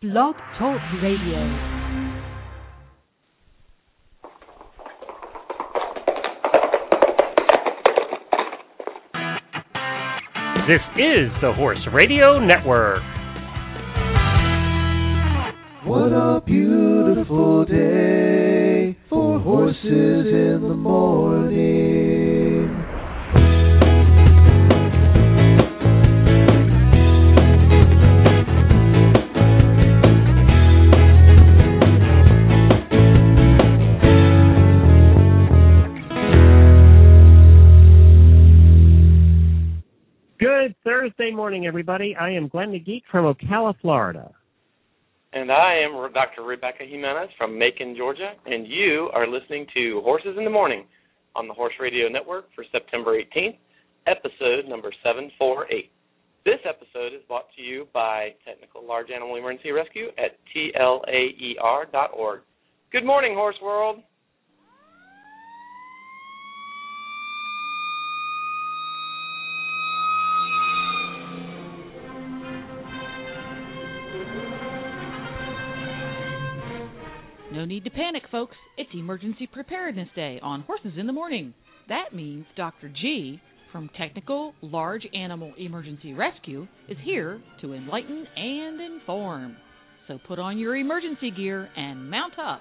Blog Talk Radio. This is the Horse Radio Network. What a beautiful day for horses in the morning. Good Thursday morning, everybody. I am Glenn the Geek from Ocala, Florida. And I am Dr. Rebecca Jimenez from Macon, Georgia, and you are listening to Horses in the Morning on the Horse Radio Network for September 18th, episode number 748. This episode is brought to you by Technical Large Animal Emergency Rescue at TLAER.org. Good morning, Horse World. No need to panic, folks. It's Emergency Preparedness Day on Horses in the Morning. That means Dr. G from Technical Large Animal Emergency Rescue is here to enlighten and inform. So put on your emergency gear and mount up.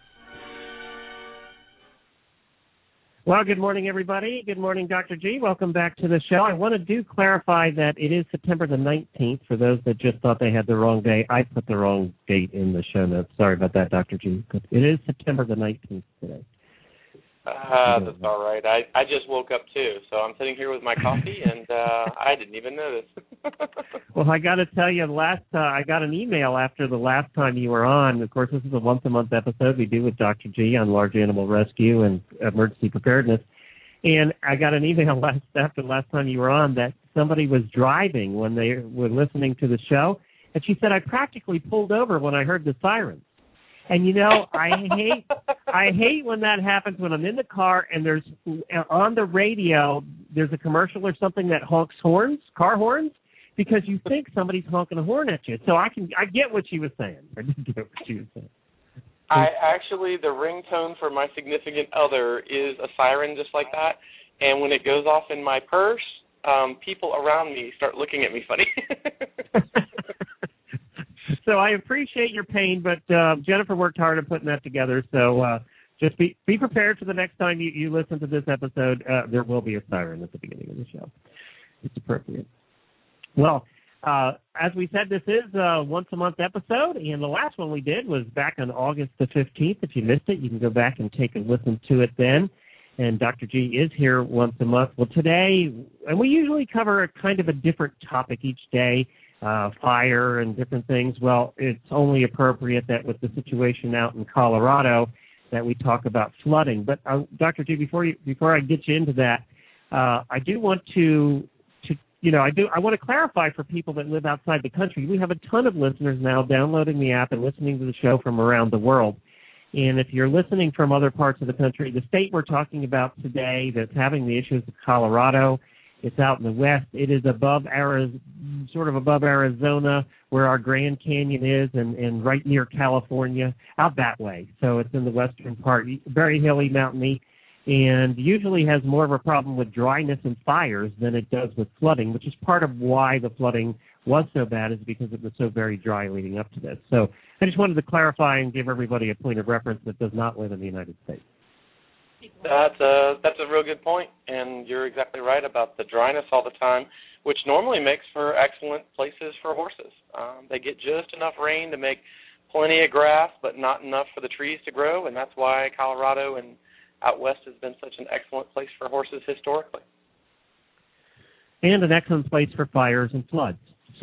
Well, good morning, everybody. Good morning, Dr. G. Welcome back to the show. I want to clarify that it is September the 19th. For those that just thought they had the wrong day, I put the wrong date in the show notes. Sorry about that, Dr. G. It is September the 19th today. That's all right. I just woke up, too, so I'm sitting here with my coffee, and I didn't even notice. Well, I got to tell you, I got an email after the last time you were on. Of course, this is a once-a-month episode we do with Dr. G on large animal rescue and emergency preparedness. And I got an email after the last time you were on that somebody was driving when they were listening to the show, and she said, I practically pulled over when I heard the sirens. And, you know, I hate when that happens when I'm in the car and there's on the radio, there's a commercial or something that honks horns, car horns, because you think somebody's honking a horn at you. So I get what she was saying. I did get what she was saying. The ringtone for my significant other is a siren just like that. And when it goes off in my purse, people around me start looking at me funny. So I appreciate your pain, but Jennifer worked hard on putting that together. So just be prepared for the next time you listen to this episode. There will be a siren at the beginning of the show. It's appropriate. Well, as we said, this is a once-a-month episode, and the last one we did was back on August the 15th. If you missed it, you can go back and take a listen to it then. And Dr. G is here once a month. Well, today, and we usually cover a kind of a different topic each day, fire and different things. Well, it's only appropriate that with the situation out in Colorado that we talk about flooding. But Dr. G, before I get you into that, I do want I want to clarify for people that live outside the country. We have a ton of listeners now downloading the app and listening to the show from around the world. And if you're listening from other parts of the country, the state we're talking about today that's having the issues of Colorado, it's out in the west. It is above Arizona, where our Grand Canyon is, and right near California, out that way. So it's in the western part, very hilly, mountainy, and usually has more of a problem with dryness and fires than it does with flooding, which is part of why the flooding was so bad, is because it was so very dry leading up to this. So I just wanted to clarify and give everybody a point of reference that does not live in the United States. That's a real good point, and you're exactly right about the dryness all the time, which normally makes for excellent places for horses. They get just enough rain to make plenty of grass, but not enough for the trees to grow, and that's why Colorado and out west has been such an excellent place for horses historically. And an excellent place for fires and floods.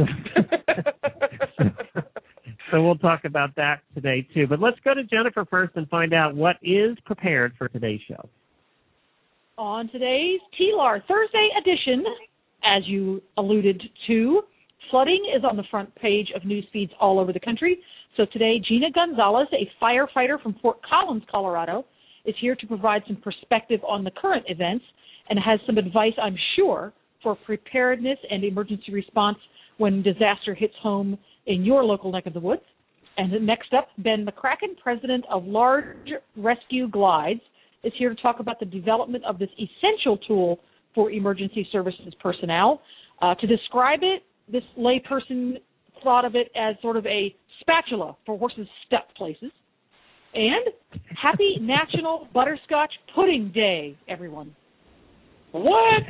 So we'll talk about that today, too. But let's go to Jennifer first and find out what is prepared for today's show. On today's TLAR Thursday edition, as you alluded to, flooding is on the front page of news feeds all over the country. So today, Gina Gonzalez, a firefighter from Fort Collins, Colorado, is here to provide some perspective on the current events and has some advice, I'm sure, for preparedness and emergency response when disaster hits home in your local neck of the woods. And next up, Ben McCracken, president of Large Rescue Glides, is here to talk about the development of this essential tool for emergency services personnel. To describe it, this layperson thought of it as sort of a spatula for horses' step places. And happy National Butterscotch Pudding Day, everyone. What?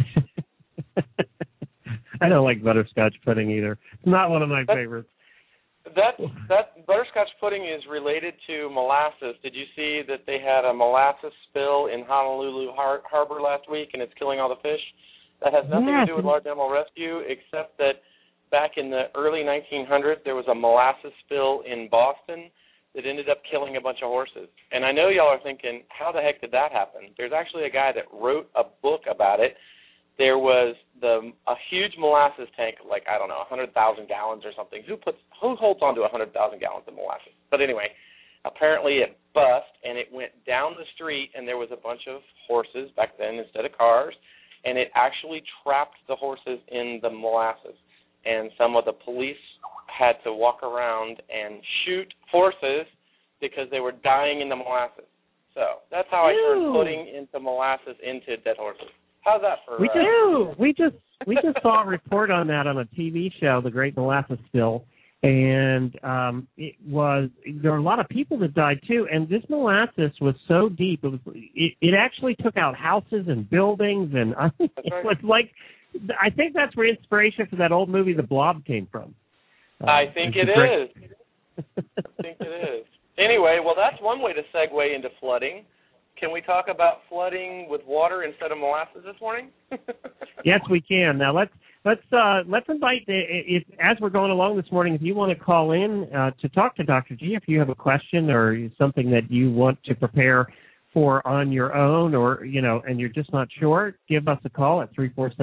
I don't like butterscotch pudding either. It's not one of my favorites. That butterscotch pudding is related to molasses. Did you see that they had a molasses spill in Honolulu Harbor last week, and it's killing all the fish? That has nothing to do with large animal rescue, except that back in the early 1900s, there was a molasses spill in Boston that ended up killing a bunch of horses. And I know y'all are thinking, how the heck did that happen? There's actually a guy that wrote a book about it. There was a huge molasses tank, like, I don't know, 100,000 gallons or something. Who holds on to 100,000 gallons of molasses? But anyway, apparently it bust, and it went down the street, and there was a bunch of horses back then instead of cars, and it actually trapped the horses in the molasses. And some of the police had to walk around and shoot horses because they were dying in the molasses. So that's how I turned pudding into molasses into dead horses. How's that for? We just saw a report on that on a TV show, The Great Molasses Spill, and there were a lot of people that died too. And this molasses was so deep, it actually took out houses and buildings, and it was like, I think that's where inspiration for that old movie The Blob came from. I think it is. I think it is. Anyway, well, that's one way to segue into flooding. Can we talk about flooding with water instead of molasses this morning? Yes, we can. Now let's invite as we're going along this morning. If you want to call in to talk to Dr. G, if you have a question or something that you want to prepare for on your own, or and you're just not sure, give us a call at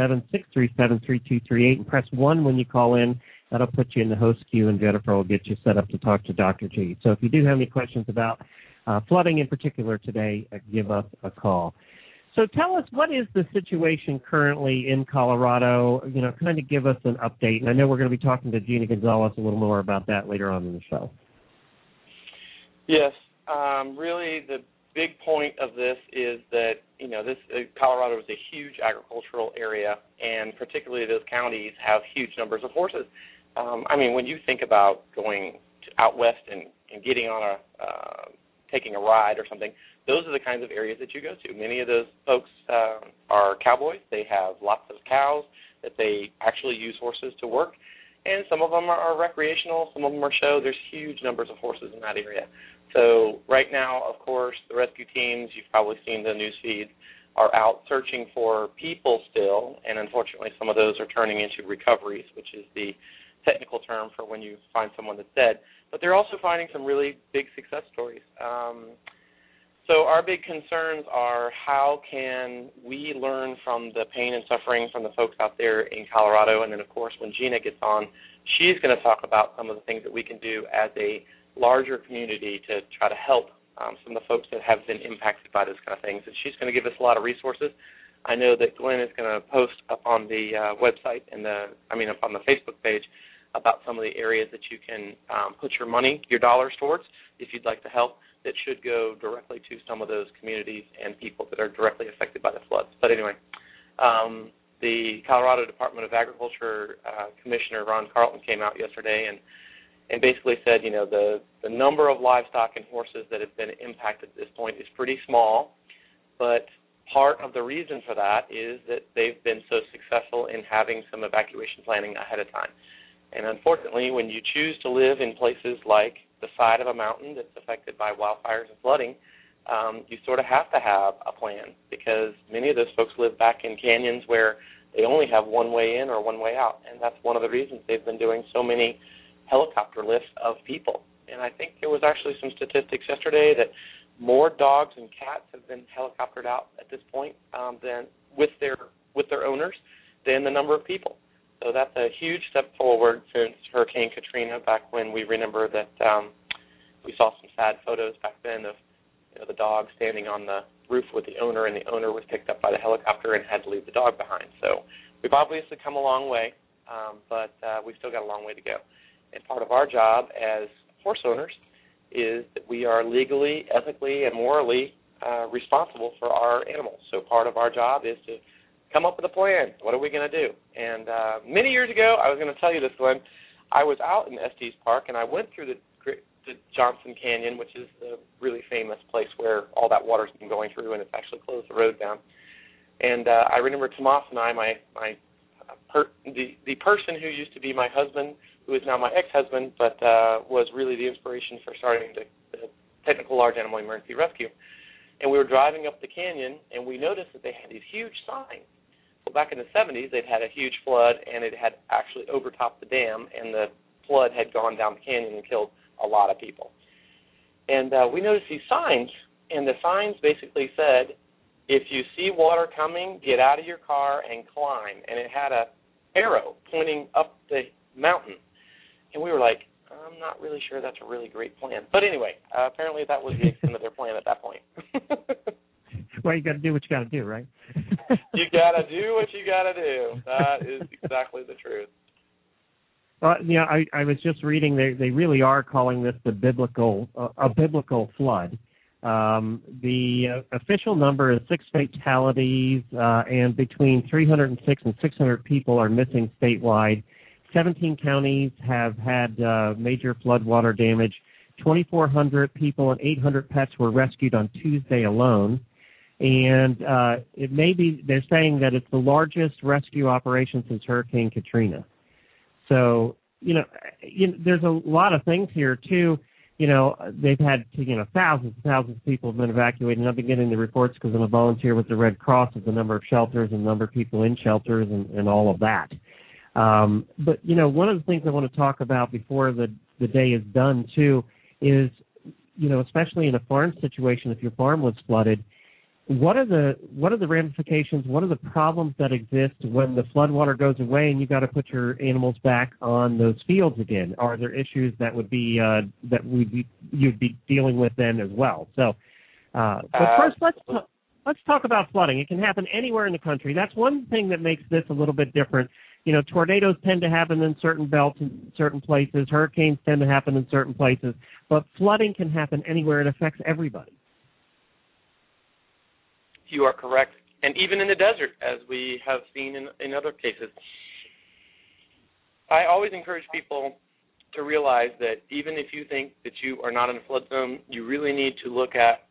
347-637-3238 and press 1 when you call in. That'll put you in the host queue, and Jennifer will get you set up to talk to Dr. G. So if you do have any questions about flooding in particular today, give us a call. So tell us, what is the situation currently in Colorado? Kind of give us an update. And I know we're going to be talking to Gina Gonzalez a little more about that later on in the show. Yes. Really, the big point of this is that, Colorado is a huge agricultural area, and particularly those counties have huge numbers of horses. When you think about going out west and getting on taking a ride or something, those are the kinds of areas that you go to. Many of those folks are cowboys. They have lots of cows that they actually use horses to work, and some of them are recreational, some of them are show. There's huge numbers of horses in that area. So right now, of course, the rescue teams, you've probably seen the news feeds, are out searching for people still, and unfortunately some of those are turning into recoveries, which is the technical term for when you find someone that's dead. But they're also finding some really big success stories. So our big concerns are, how can we learn from the pain and suffering from the folks out there in Colorado? And then, of course, when Gina gets on, she's going to talk about some of the things that we can do as a larger community to try to help some of the folks that have been impacted by those kind of things. And she's going to give us a lot of resources. I know that Glenn is going to post up on the website up on the Facebook page about some of the areas that you can put your money, your dollars towards, if you'd like to help, that should go directly to some of those communities and people that are directly affected by the floods. But anyway, the Colorado Department of Agriculture Commissioner Ron Carlton came out yesterday and basically said, the number of livestock and horses that have been impacted at this point is pretty small, but part of the reason for that is that they've been so successful in having some evacuation planning ahead of time. And unfortunately, when you choose to live in places like the side of a mountain that's affected by wildfires and flooding, you sort of have to have a plan, because many of those folks live back in canyons where they only have one way in or one way out. And that's one of the reasons they've been doing so many helicopter lifts of people. And I think there was actually some statistics yesterday that more dogs and cats have been helicoptered out at this point than with their owners than the number of people. So that's a huge step forward since Hurricane Katrina, back when we remember that we saw some sad photos back then of the dog standing on the roof with the owner, and the owner was picked up by the helicopter and had to leave the dog behind. So we've obviously come a long way, but we've still got a long way to go. And part of our job as horse owners is that we are legally, ethically, and morally responsible for our animals. So part of our job is to come up with a plan. What are we going to do? And many years ago, I was going to tell you this, Glenn, I was out in Estes Park, and I went through the Johnson Canyon, which is the really famous place where all that water's been going through, and it's actually closed the road down. And I remember Tomas and I, the person who used to be my husband, who is now my ex-husband, but was really the inspiration for starting the Technical Large Animal Emergency Rescue. And we were driving up the canyon, and we noticed that they had these huge signs. Well, back in the 70s, they'd had a huge flood, and it had actually overtopped the dam, and the flood had gone down the canyon and killed a lot of people. And we noticed these signs, and the signs basically said, if you see water coming, get out of your car and climb. And it had a arrow pointing up the mountain. And we were like, I'm not really sure that's a really great plan. But anyway, apparently that was the extent of their plan at that point. Well, you got to do what you got to do, right? You got to do what you got to do. That is exactly the truth. I was just reading. They really are calling this a biblical flood. The official number is 6 fatalities, and between 306 and 600 people are missing statewide. 17 counties have had major floodwater damage. 2,400 people and 800 pets were rescued on Tuesday alone. And it may be, they're saying that it's the largest rescue operation since Hurricane Katrina. So, there's a lot of things here, too. They've had, thousands and thousands of people have been evacuated. And I've been getting the reports because I'm a volunteer with the Red Cross of the number of shelters and the number of people in shelters and all of that. But, one of the things I want to talk about before the day is done, too, is, especially in a farm situation, if your farm was flooded, what are the ramifications? What are the problems that exist when the floodwater goes away and you got to put your animals back on those fields again? Are there issues that would be you'd be dealing with then as well? So, but first, let's talk about flooding. It can happen anywhere in the country. That's one thing that makes this a little bit different. Tornadoes tend to happen in certain belts in certain places. Hurricanes tend to happen in certain places. But flooding can happen anywhere. It affects everybody. You are correct. And even in the desert, as we have seen in other cases. I always encourage people to realize that even if you think that you are not in a flood zone, you really need to look at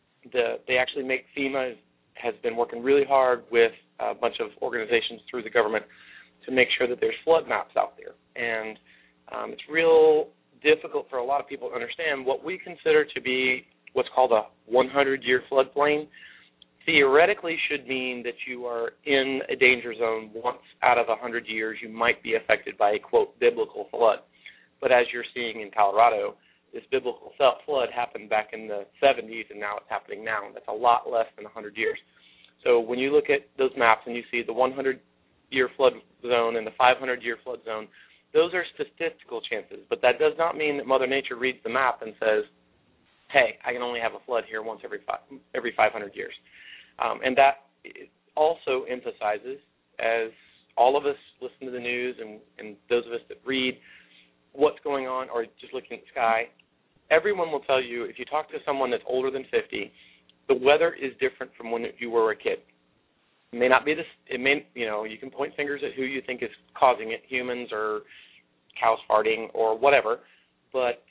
FEMA has been working really hard with a bunch of organizations through the government to make sure that there's flood maps out there. And it's real difficult for a lot of people to understand what we consider to be what's called a 100-year floodplain. Theoretically should mean that you are in a danger zone once out of 100 years you might be affected by a, quote, biblical flood. But as you're seeing in Colorado, this biblical flood happened back in the 70s, and now it's happening now. That's a lot less than 100 years. So when you look at those maps and you see the 100-year flood zone and the 500-year flood zone, those are statistical chances. But that does not mean that Mother Nature reads the map and says, hey, I can only have a flood here once every 500 years. And that also emphasizes, as all of us listen to the news and those of us that read what's going on or just looking at the sky, everyone will tell you, if you talk to someone that's older than 50, the weather is different from when you were a kid. It may not be this, you can point fingers at who you think is causing it, humans or cows farting or whatever, but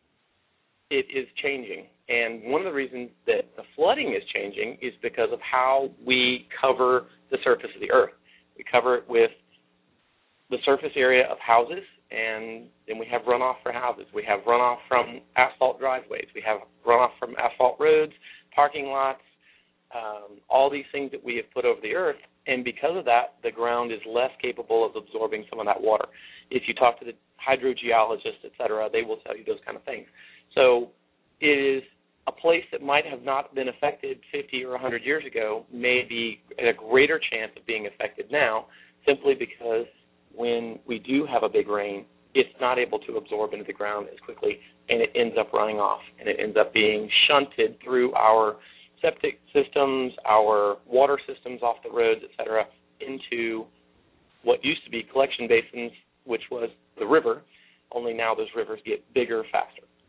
it is changing. And one of the reasons that the flooding is changing is because of how we cover the surface of the earth. We cover it with the surface area of houses, and then we have runoff for houses. We have runoff from asphalt driveways. We have runoff from asphalt roads, parking lots, all these things that we have put over the earth. And because of that, the ground is less capable of absorbing some of that water. If you talk to the hydrogeologists, et cetera, they will tell you those kind of things. So it is a place that might have not been affected 50 or 100 years ago may be at a greater chance of being affected now, simply because when we do have a big rain, it's not able to absorb into the ground as quickly, and it ends up running off, and it ends up being shunted through our septic systems, our water systems off the roads, et cetera, into what used to be collection basins, which was the river, only now those rivers get bigger faster.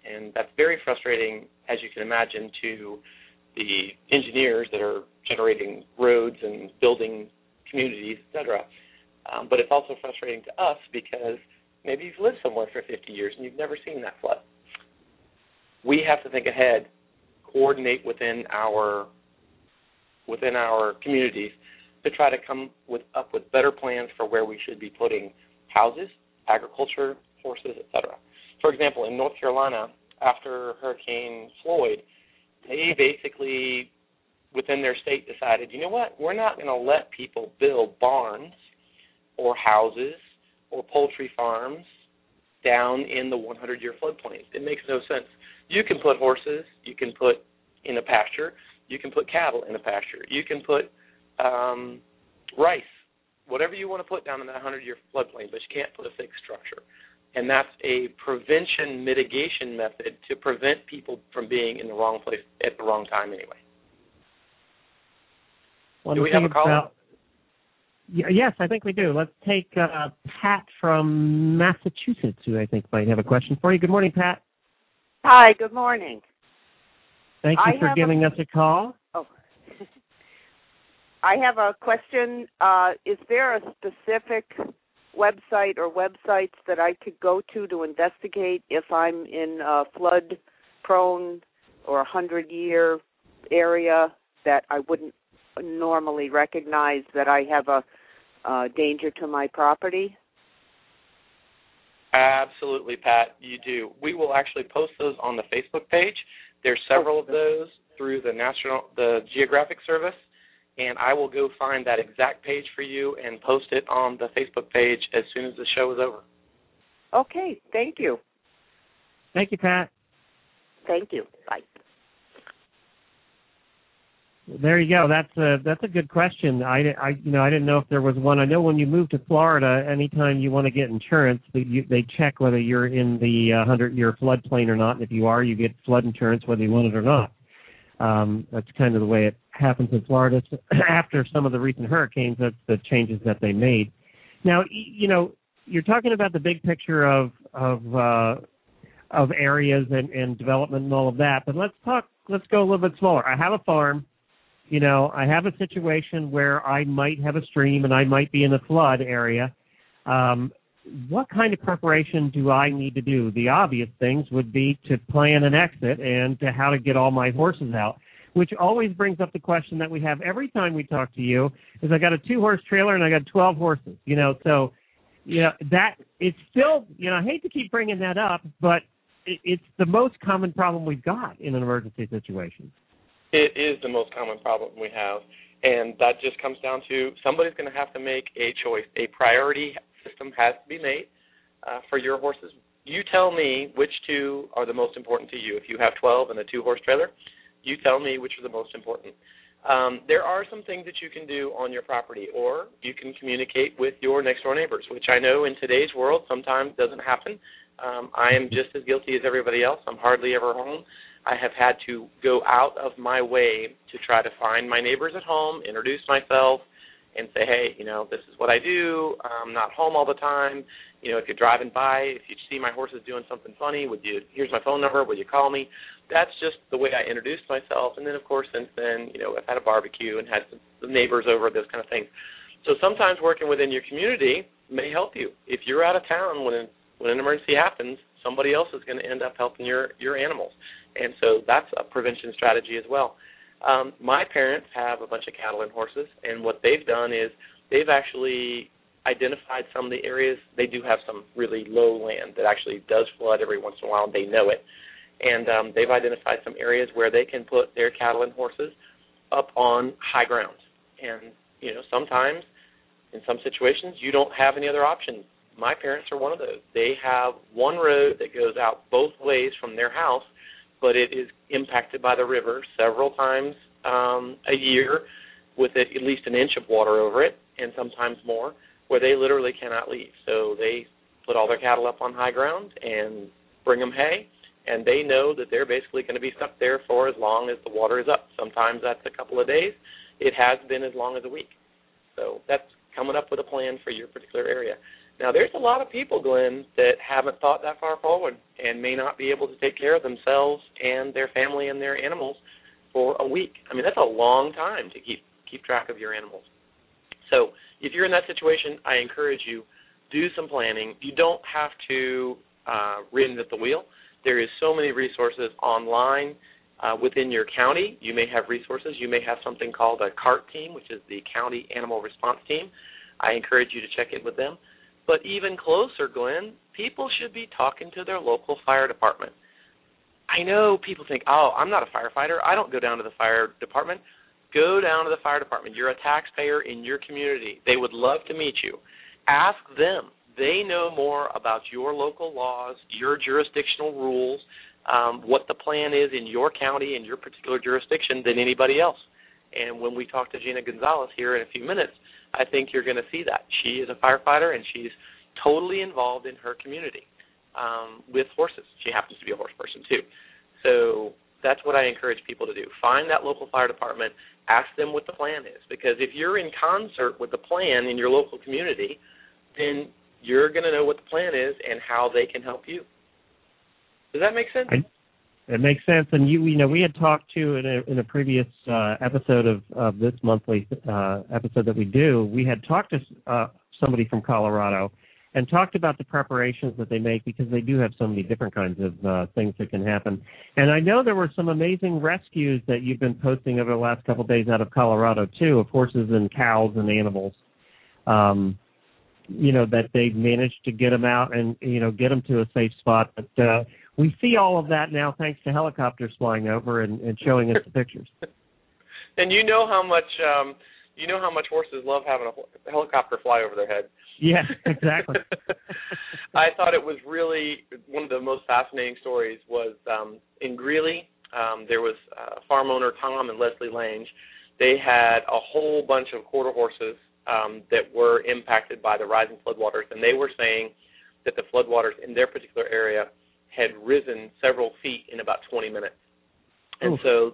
And that's very frustrating, as you can imagine, to the engineers that are generating roads and building communities, et cetera. But it's also frustrating to us because maybe you've lived somewhere for 50 years and you've never seen that flood. We have to think ahead, coordinate within our communities to try to come up with better plans for where we should be putting houses, agriculture, horses, et cetera. For example, in North Carolina, after Hurricane Floyd, they basically, within their state, decided, you know what, we're not going to let people build barns or houses or poultry farms down in the 100-year floodplain. It makes no sense. You can put horses, you can put in a pasture, you can put cattle in a pasture, you can put rice, whatever you want to put down in that 100-year floodplain, but you can't put a fixed structure. And that's a prevention mitigation method to prevent people from being in the wrong place at the wrong time anyway. Do we have a caller? Yes, I think we do. Let's take Pat from Massachusetts, who I think might have a question for you. Good morning, Pat. Hi, good morning. Thank you for giving us a call. Oh. I have a question. Is there a specific website or websites that I could go to investigate if I'm in a flood-prone or 100-year area that I wouldn't normally recognize that I have a danger to my property? Absolutely, Pat, you do. We will actually post those on the Facebook page. There's several of those through the Geographic Service, and I will go find that exact page for you and post it on the Facebook page as soon as the show is over. Okay, thank you. Thank you, Pat. Thank you. Bye. There you go. That's a good question. I didn't know if there was one. I know when you move to Florida, anytime you want to get insurance, they check whether you're in the 100-year floodplain or not. And if you are, you get flood insurance whether you want it or not. That's kind of the way it happens in Florida. After some of the recent hurricanes, that's the changes that they made. Now, you're talking about the big picture of areas and development and all of that, but let's go a little bit smaller. I have a farm. I have a situation where I might have a stream and I might be in a flood area. What kind of preparation do I need to do? The obvious things would be to plan an exit and to how to get all my horses out, which always brings up the question that we have every time we talk to you is I got a 2-horse trailer and I got 12 horses, so that it's still, I hate to keep bringing that up, but it's the most common problem we've got in an emergency situation. It is the most common problem we have, and that just comes down to somebody's going to have to make a choice. A priority system has to be made for your horses. You tell me which two are the most important to you. If you have 12 and a 2-horse trailer, you tell me which are the most important. There are some things that you can do on your property, or you can communicate with your next-door neighbors, which I know in today's world sometimes doesn't happen. I am just as guilty as everybody else. I'm hardly ever home. I have had to go out of my way to try to find my neighbors at home, introduce myself, and say, hey, this is what I do. I'm not home all the time. If you're driving by, if you see my horses doing something funny, here's my phone number, would you call me? That's just the way I introduced myself. And then, of course, since then, I've had a barbecue and had some neighbors over, those kind of things. So sometimes working within your community may help you. If you're out of town when an emergency happens, somebody else is going to end up helping your animals. And so that's a prevention strategy as well. My parents have a bunch of cattle and horses, and what they've done is they've actually identified some of the areas. They do have some really low land that actually does flood every once in a while, and they know it. And they've identified some areas where they can put their cattle and horses up on high ground. And, sometimes in some situations you don't have any other options. My parents are one of those. They have one road that goes out both ways from their house, but it is impacted by the river several times a year with at least an inch of water over it, and sometimes more, where they literally cannot leave. So they put all their cattle up on high ground and bring them hay, and they know that they're basically going to be stuck there for as long as the water is up. Sometimes that's a couple of days. It has been as long as a week. So that's coming up with a plan for your particular area. Now, there's a lot of people, Glenn, that haven't thought that far forward and may not be able to take care of themselves and their family and their animals for a week. I mean, that's a long time to keep track of your animals. So if you're in that situation, I encourage you, do some planning. You don't have to reinvent the wheel. There is so many resources online within your county. You may have resources. You may have something called a CART team, which is the County Animal Response Team. I encourage you to check in with them. But even closer, Glenn, people should be talking to their local fire department. I know people think, oh, I'm not a firefighter. I don't go down to the fire department. Go down to the fire department. You're a taxpayer in your community. They would love to meet you. Ask them. They know more about your local laws, your jurisdictional rules, what the plan is in your county and your particular jurisdiction than anybody else. And when we talk to Gina Gonzalez here in a few minutes, I think you're going to see that. She is a firefighter, and she's totally involved in her community with horses. She happens to be a horse person, too. So that's what I encourage people to do. Find that local fire department. Ask them what the plan is. Because if you're in concert with the plan in your local community, then you're going to know what the plan is and how they can help you. Does that make sense? It makes sense. And we had talked to in a previous episode of this monthly episode that we do. We had talked to somebody from Colorado and talked about the preparations that they make, because they do have so many different kinds of things that can happen. And I know there were some amazing rescues that you've been posting over the last couple of days out of Colorado too, of horses and cows and animals. That they've managed to get them out and get them to a safe spot. But we see all of that now thanks to helicopters flying over and showing us the pictures. And you know how much horses love having a helicopter fly over their head. Yeah, exactly. I thought it was really one of the most fascinating stories was in Greeley. There was farm owner Tom and Leslie Lange. They had a whole bunch of quarter horses that were impacted by the rising floodwaters, and they were saying that the floodwaters in their particular area had risen several feet in about 20 minutes. And so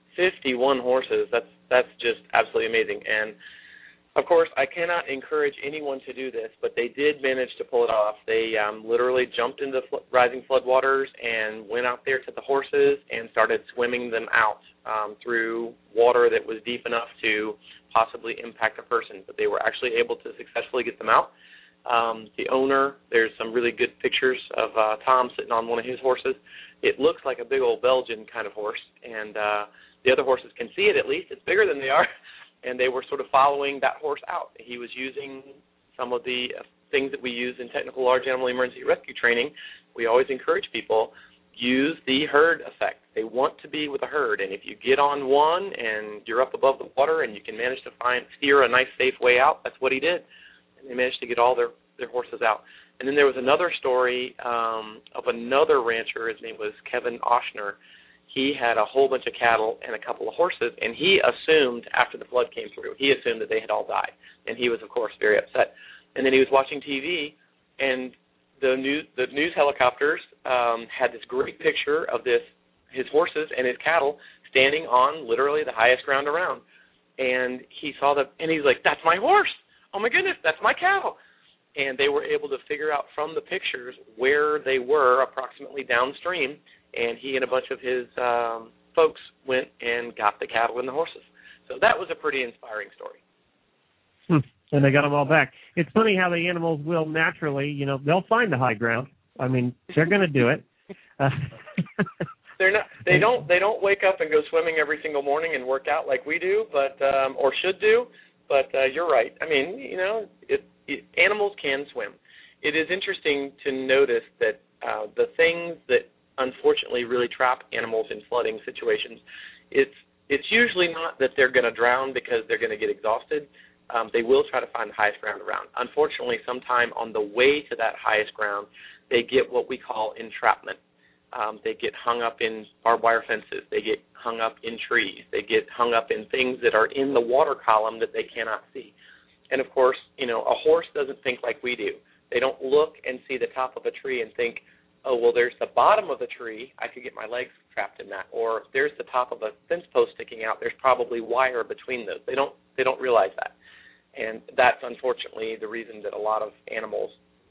51 horses, that's just absolutely amazing. And, of course, I cannot encourage anyone to do this, but they did manage to pull it off. They literally jumped into rising floodwaters and went out there to the horses and started swimming them out through water that was deep enough to possibly impact a person. But they were actually able to successfully get them out. The owner, there's some really good pictures of Tom sitting on one of his horses. It looks like a big old Belgian kind of horse, and the other horses can see it at least. It's bigger than they are, and they were sort of following that horse out. He was using some of the things that we use in technical large animal emergency rescue training. We always encourage people, use the herd effect. They want to be with a herd, and if you get on one and you're up above the water and you can manage to steer a nice, safe way out, that's what he did. And they managed to get all their horses out. And then there was another story of another rancher. His name was Kevin Oshner. He had a whole bunch of cattle and a couple of horses, and he assumed, after the flood came through, he assumed that they had all died. And he was, of course, very upset. And then he was watching TV, and the news helicopters had this great picture of his horses and his cattle standing on literally the highest ground around. And he saw and he's like, "That's my horse! Oh my goodness, that's my cattle!" And they were able to figure out from the pictures where they were approximately downstream, and he and a bunch of his folks went and got the cattle and the horses. So that was a pretty inspiring story. And they got them all back. It's funny how the animals will naturally, they'll find the high ground. I mean, they're going to do it. They're not. They don't wake up and go swimming every single morning and work out like we do, but or should do. But you're right. I mean, animals can swim. It is interesting to notice that the things that unfortunately really trap animals in flooding situations, it's usually not that they're going to drown because they're going to get exhausted. They will try to find the highest ground around. Unfortunately, sometime on the way to that highest ground, they get what we call entrapment. They get hung up in barbed wire fences. They get hung up in trees. They get hung up in things that are in the water column that they cannot see. And, of course, a horse doesn't think like we do. They don't look and see the top of a tree and think, oh, well, there's the bottom of the tree. I could get my legs trapped in that. Or there's the top of a fence post sticking out. There's probably wire between those. They don't realize that. And that's, unfortunately, the reason that a lot of animals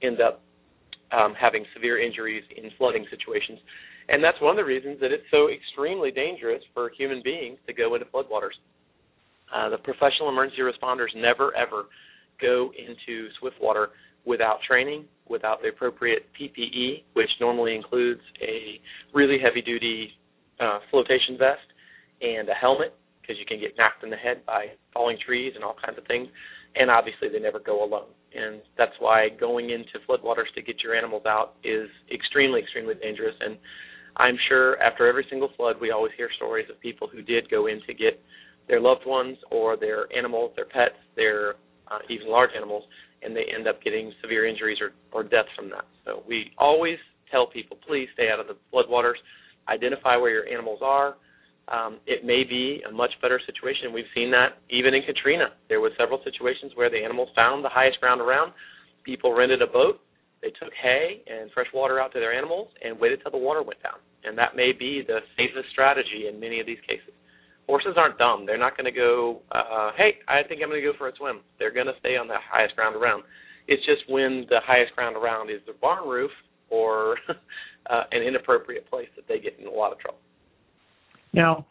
end up having severe injuries in flooding situations. And that's one of the reasons that it's so extremely dangerous for human beings to go into floodwaters. The professional emergency responders never, ever go into swift water without training, without the appropriate PPE, which normally includes a really heavy-duty flotation vest and a helmet, because you can get knocked in the head by falling trees and all kinds of things. And obviously they never go alone. And that's why going into floodwaters to get your animals out is extremely, extremely dangerous. And I'm sure after every single flood, we always hear stories of people who did go in to get their loved ones or their animals, their pets, their even large animals, and they end up getting severe injuries or death from that. So we always tell people, please stay out of the floodwaters, identify where your animals are. It may be a much better situation. We've seen that even in Katrina. There were several situations where the animals found the highest ground around. People rented a boat. They took hay and fresh water out to their animals and waited till the water went down. And that may be the safest strategy in many of these cases. Horses aren't dumb. They're not going to go, hey, I think I'm going to go for a swim. They're going to stay on the highest ground around. It's just when the highest ground around is the barn roof or an inappropriate place that they get in a lot of trouble. Now,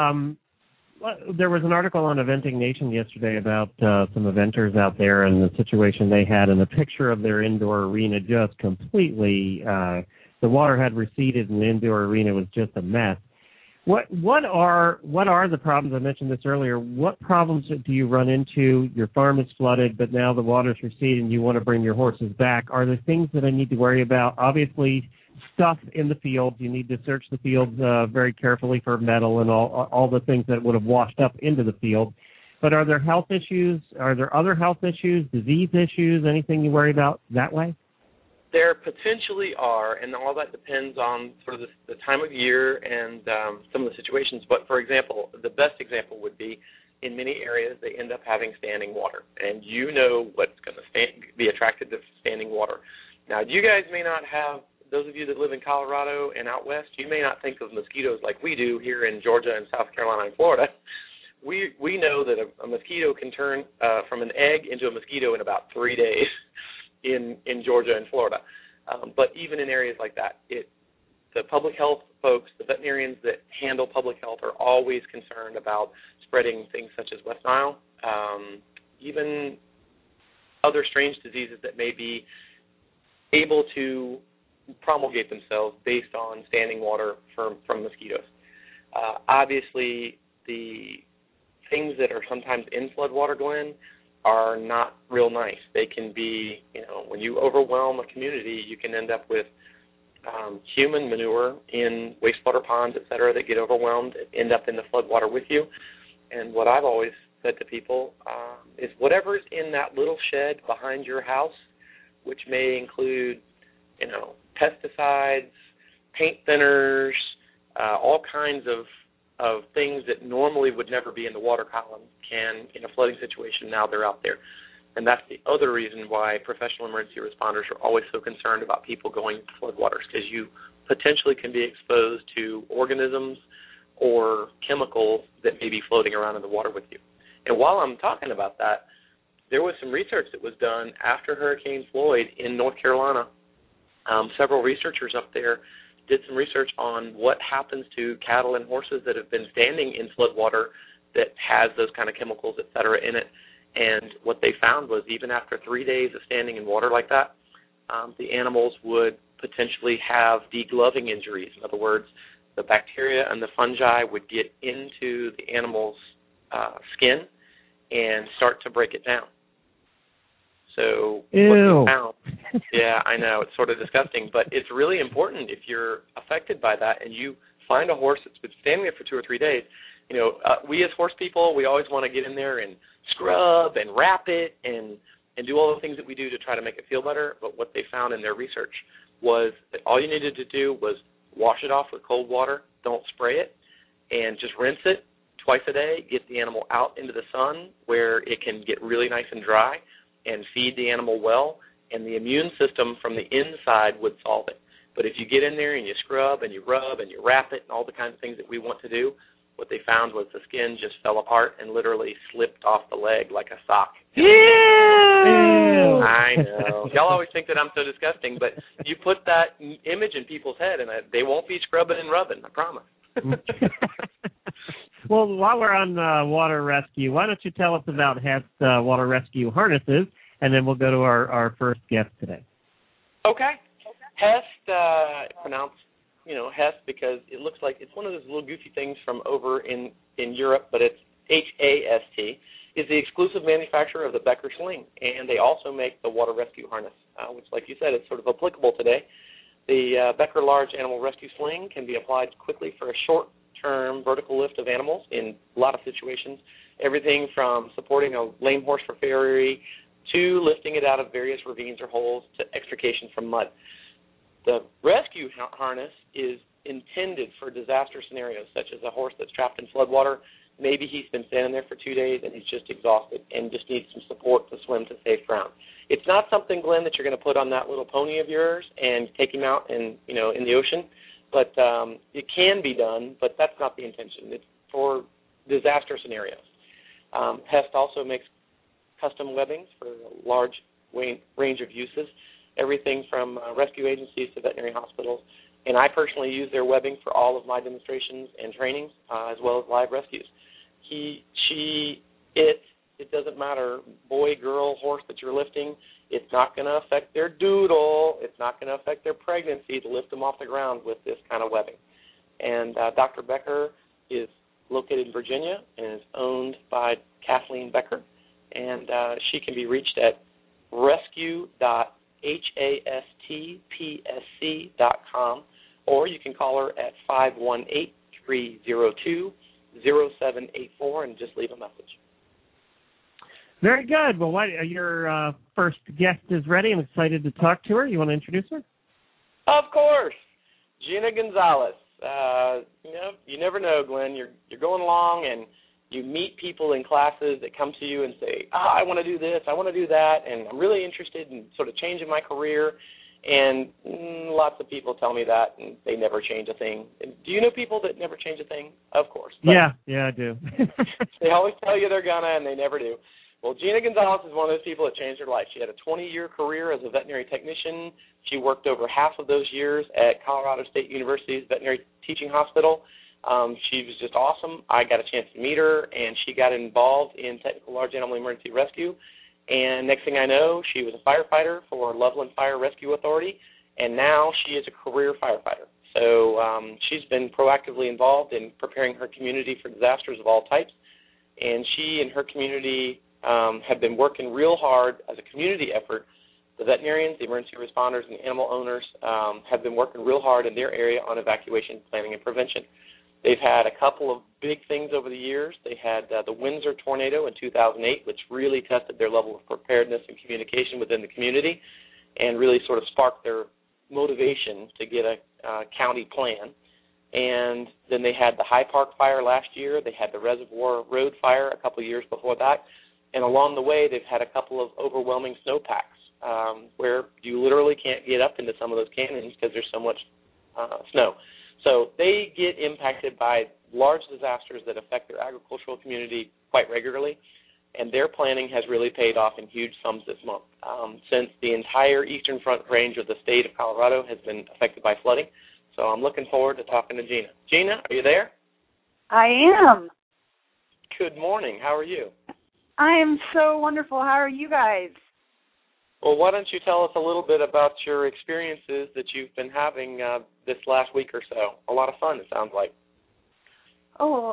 there was an article on Eventing Nation yesterday about some eventers out there and the situation they had, and the picture of their indoor arena just completely, the water had receded and the indoor arena was just a mess. What are the problems? I mentioned this earlier. What problems do you run into? Your farm is flooded, but now the water's receded and you want to bring your horses back. Are there things that I need to worry about? Obviously, stuff in the fields. You need to search the fields very carefully for metal and all the things that would have washed up into the field. But are there health issues? Are there other health issues, disease issues, anything you worry about that way? There potentially are, and all that depends on sort of the time of year and some of the situations. But, for example, the best example would be in many areas they end up having standing water, and you know what's going to be attracted to standing water. Now, you guys may not have, those of you that live in Colorado and out west, you may not think of mosquitoes like we do here in Georgia and South Carolina and Florida. We know that a mosquito can turn from an egg into a mosquito in about 3 days. In Georgia and Florida. But even in areas like that, the public health folks, the veterinarians that handle public health are always concerned about spreading things such as West Nile, even other strange diseases that may be able to promulgate themselves based on standing water from mosquitoes. Obviously, the things that are sometimes in floodwater, Glenn, are not real nice. They can be, when you overwhelm a community, you can end up with human manure in wastewater ponds, et cetera, that get overwhelmed, end up in the floodwater with you. And what I've always said to people is whatever's in that little shed behind your house, which may include, pesticides, paint thinners, all kinds of things that normally would never be in the water column can, in a flooding situation, now they're out there. And that's the other reason why professional emergency responders are always so concerned about people going to floodwaters, because you potentially can be exposed to organisms or chemicals that may be floating around in the water with you. And while I'm talking about that, there was some research that was done after Hurricane Floyd in North Carolina. Several researchers up there did some research on what happens to cattle and horses that have been standing in floodwater that has those kind of chemicals, et cetera, in it. And what they found was even after 3 days of standing in water like that, the animals would potentially have degloving injuries. In other words, the bacteria and the fungi would get into the animal's skin and start to break it down. So Ew. What they found, yeah, I know, it's sort of disgusting, but it's really important if you're affected by that and you find a horse that's been standing there for 2 or 3 days. We as horse people, we always want to get in there and scrub and wrap it and do all the things that we do to try to make it feel better. But what they found in their research was that all you needed to do was wash it off with cold water, don't spray it, and just rinse it twice a day, get the animal out into the sun where it can get really nice and dry and feed the animal well, and the immune system from the inside would solve it. But if you get in there and you scrub and you rub and you wrap it and all the kinds of things that we want to do, what they found was the skin just fell apart and literally slipped off the leg like a sock. Ew! I know. Y'all always think that I'm so disgusting, but you put that image in people's head, and they won't be scrubbing and rubbing, I promise. Well, while we're on water rescue, why don't you tell us about Hess water rescue harnesses, and then we'll go to our first guest today. Okay. Hess, pronounced, Hess because it looks like it's one of those little goofy things from over in Europe, but it's HAST, is the exclusive manufacturer of the Becker sling, and they also make the water rescue harness, which, like you said, is sort of applicable today. The Becker large animal rescue sling can be applied quickly for a short-term vertical lift of animals in a lot of situations, everything from supporting a lame horse for farriery to lifting it out of various ravines or holes to extrication from mud. The rescue harness is intended for disaster scenarios, such as a horse that's trapped in floodwater. Maybe he's been standing there for 2 days and he's just exhausted and just needs some support to swim to safe ground. It's not something, Glenn, that you're going to put on that little pony of yours and take him out in the ocean, but it can be done, but that's not the intention. It's for disaster scenarios. Hest also makes custom webbings for a large range of uses, everything from rescue agencies to veterinary hospitals. And I personally use their webbing for all of my demonstrations and trainings, as well as live rescues. It doesn't matter, boy, girl, horse that you're lifting, it's not going to affect their doodle, it's not going to affect their pregnancy to lift them off the ground with this kind of webbing. And Dr. Becker is located in Virginia and is owned by Kathleen Becker, and she can be reached at rescue.hastpsc.com, or you can call her at 518-302-0784 and just leave a message. Very good. Well, your first guest is ready. I'm excited to talk to her. You want to introduce her? Of course. Gina Gonzalez. You never know, Glenn. You're going along and you meet people in classes that come to you and say, I want to do this, I want to do that, and I'm really interested in sort of changing my career. And lots of people tell me that, and they never change a thing. And do you know people that never change a thing? Of course. Yeah, I do. They always tell you they're gonna, and they never do. Well, Gina Gonzalez is one of those people that changed her life. She had a 20-year career as a veterinary technician. She worked over half of those years at Colorado State University's Veterinary Teaching Hospital. She was just awesome. I got a chance to meet her, and she got involved in technical large animal emergency rescue. And next thing I know, she was a firefighter for Loveland Fire Rescue Authority, and now she is a career firefighter. So she's been proactively involved in preparing her community for disasters of all types, and she and her community have been working real hard as a community effort. The veterinarians, the emergency responders, and the animal owners have been working real hard in their area on evacuation planning and prevention. They've had a couple of big things over the years. They had the Windsor tornado in 2008, which really tested their level of preparedness and communication within the community and really sort of sparked their motivation to get a county plan. And then they had the High Park fire last year. They had the Reservoir Road fire a couple of years before that. And along the way, they've had a couple of overwhelming snowpacks where you literally can't get up into some of those canyons because there's so much snow. So they get impacted by large disasters that affect their agricultural community quite regularly, and their planning has really paid off in huge sums this month. Since the entire eastern front range of the state of Colorado has been affected by flooding, so I'm looking forward to talking to Gina. Gina, are you there? I am. Good morning. How are you? I am so wonderful. How are you guys? Well, why don't you tell us a little bit about your experiences that you've been having this last week or so? A lot of fun, it sounds like. Oh,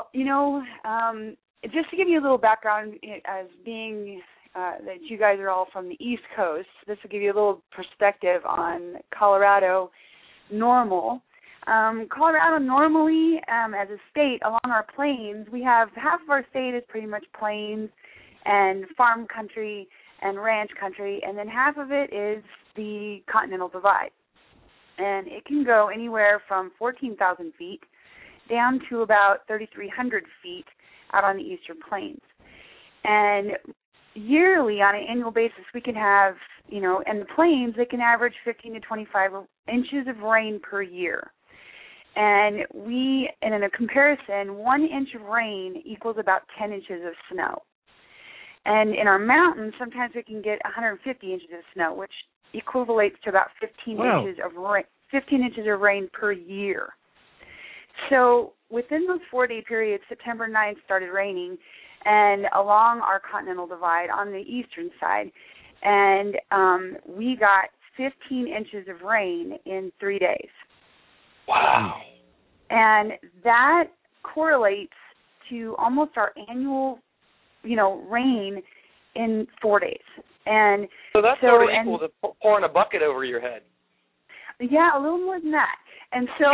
just to give you a little background, as being that you guys are all from the East Coast, this will give you a little perspective on Colorado normal. Colorado normally, as a state, along our plains, we have half of our state is pretty much plains and farm country and ranch country, and then half of it is the Continental Divide. And it can go anywhere from 14,000 feet down to about 3,300 feet out on the eastern plains. And yearly, on an annual basis, we can have, in the plains, they can average 15 to 25 inches of rain per year. And in a comparison, 1 inch of rain equals about 10 inches of snow. And in our mountains, sometimes we can get 150 inches of snow, which equivalates to about 15 inches of rain. 15 inches of rain per year. So within those 4-day periods, September 9th started raining, and along our Continental Divide on the eastern side, and we got 15 inches of rain in 3 days. Wow. And that correlates to almost our annual, rain in 4 days. And so that's sort of equal to pouring a bucket over your head. Yeah, a little more than that. And so,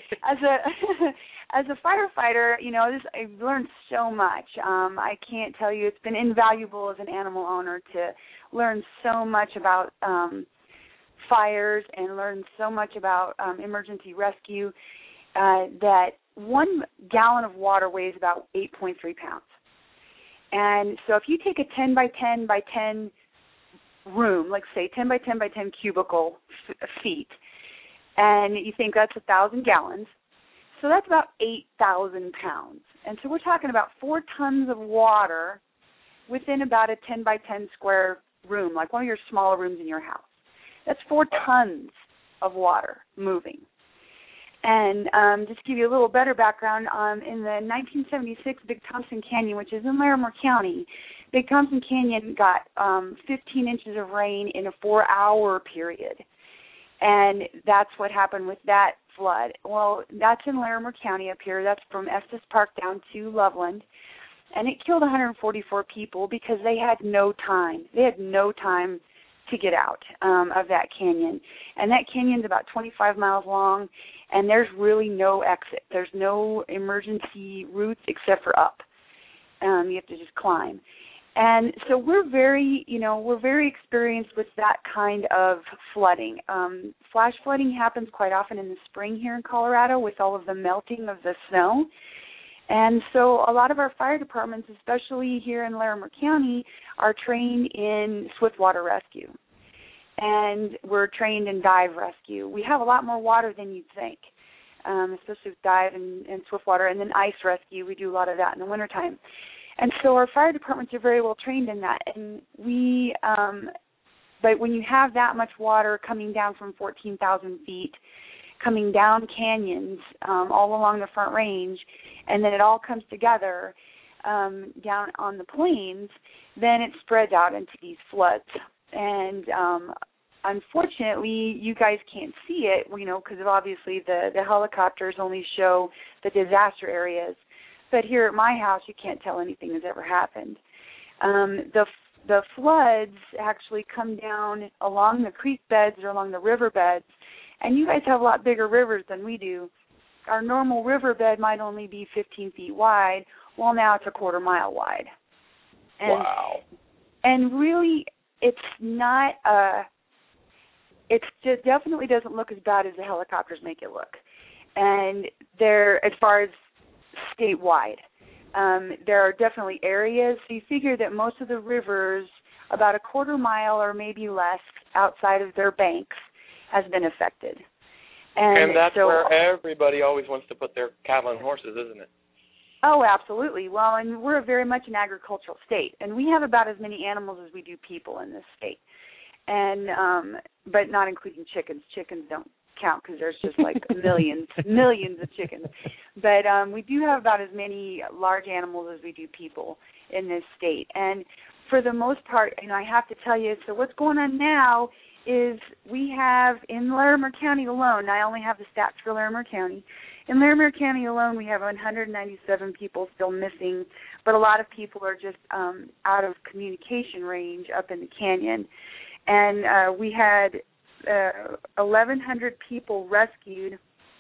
as a firefighter, I've learned so much. I can't tell you, it's been invaluable as an animal owner to learn so much about fires and learn so much about emergency rescue. That 1 gallon of water weighs about 8.3 pounds. And so, if you take a 10 by 10 by 10 room, like say 10 by 10 by 10 cubicle feet, and you think that's 1,000 gallons, so that's about 8,000 pounds. And so we're talking about 4 tons of water within about a 10 by 10 square room, like one of your smaller rooms in your house. That's 4 tons of water moving. And just to give you a little better background, in the 1976 Big Thompson Canyon, which is in Larimer County, Big Thompson Canyon got 15 inches of rain in a 4-hour period. And that's what happened with that flood. Well, that's in Larimer County up here. That's from Estes Park down to Loveland. And it killed 144 people because they had no time. They had no time to get out of that canyon. And that canyon's about 25 miles long, and there's really no exit. There's no emergency routes except for up. You have to just climb. And so we're very experienced with that kind of flooding. Flash flooding happens quite often in the spring here in Colorado with all of the melting of the snow. And so a lot of our fire departments, especially here in Larimer County, are trained in swiftwater rescue. And we're trained in dive rescue. We have a lot more water than you'd think, especially with dive and swiftwater. And then ice rescue, we do a lot of that in the wintertime. And so our fire departments are very well trained in that. And but when you have that much water coming down from 14,000 feet, coming down canyons all along the Front Range, and then it all comes together down on the plains, then it spreads out into these floods. And unfortunately, you guys can't see it, because obviously the helicopters only show the disaster areas. But here at my house, you can't tell anything has ever happened. The floods actually come down along the creek beds or along the river beds, and you guys have a lot bigger rivers than we do. Our normal riverbed might only be 15 feet wide. Well, now it's a quarter mile wide. And, wow. And really, it's not it definitely doesn't look as bad as the helicopters make it look. And as far as statewide, there are definitely areas. So you figure that most of the rivers, about a quarter mile or maybe less outside of their banks, has been affected. And that's where everybody always wants to put their cattle and horses, isn't it? Oh, absolutely. Well, and we're very much an agricultural state, and we have about as many animals as we do people in this state, and but not including chickens. Chickens don't count because there's just like millions of chickens. But we do have about as many large animals as we do people in this state. And for the most part, I have to tell you, so what's going on now is we have in Larimer County alone, I only have the stats for Larimer County. In Larimer County alone, we have 197 people still missing, but a lot of people are just out of communication range up in the canyon. And we had 1,100 people rescued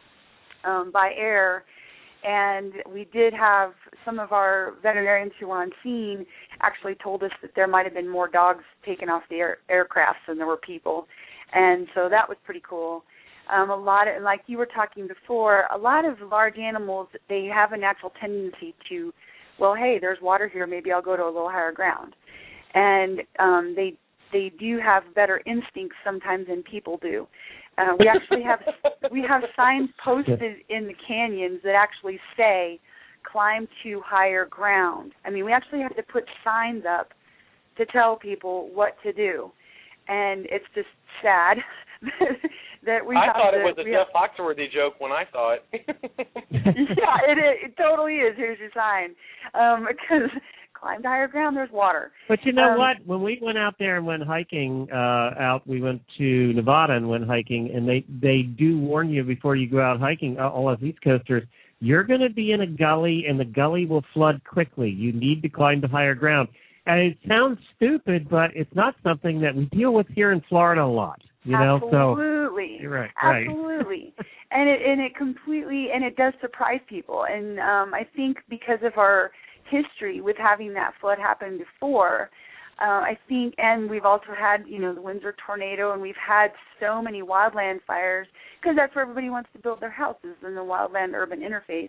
by air, and we did have some of our veterinarians who were on scene actually told us that there might have been more dogs taken off the aircraft than there were people, and so that was pretty cool. A lot of, like you were talking before, a lot of large animals, they have a natural tendency to, well, hey, there's water here, maybe I'll go to a little higher ground, and they do have better instincts sometimes than people do. We actually have signs posted in the canyons that actually say climb to higher ground. I mean, we actually have to put signs up to tell people what to do. And it's just sad that we I have thought it was a Jeff Foxworthy joke when I saw it. Yeah, it totally is. Here's your sign. Because climb to higher ground, there's water. But you know what? When we went out there and went hiking we went to Nevada and went hiking, and they do warn you before you go out hiking, all us East Coasters, you're going to be in a gully, and the gully will flood quickly. You need to climb to higher ground. And it sounds stupid, but it's not something that we deal with here in Florida a lot. You know, absolutely. So you're right. Absolutely. And it completely, and it does surprise people. And I think because of our history with having that flood happen before, I think, and we've also had, the Windsor tornado, and we've had so many wildland fires, because that's where everybody wants to build their houses, in the wildland-urban interface.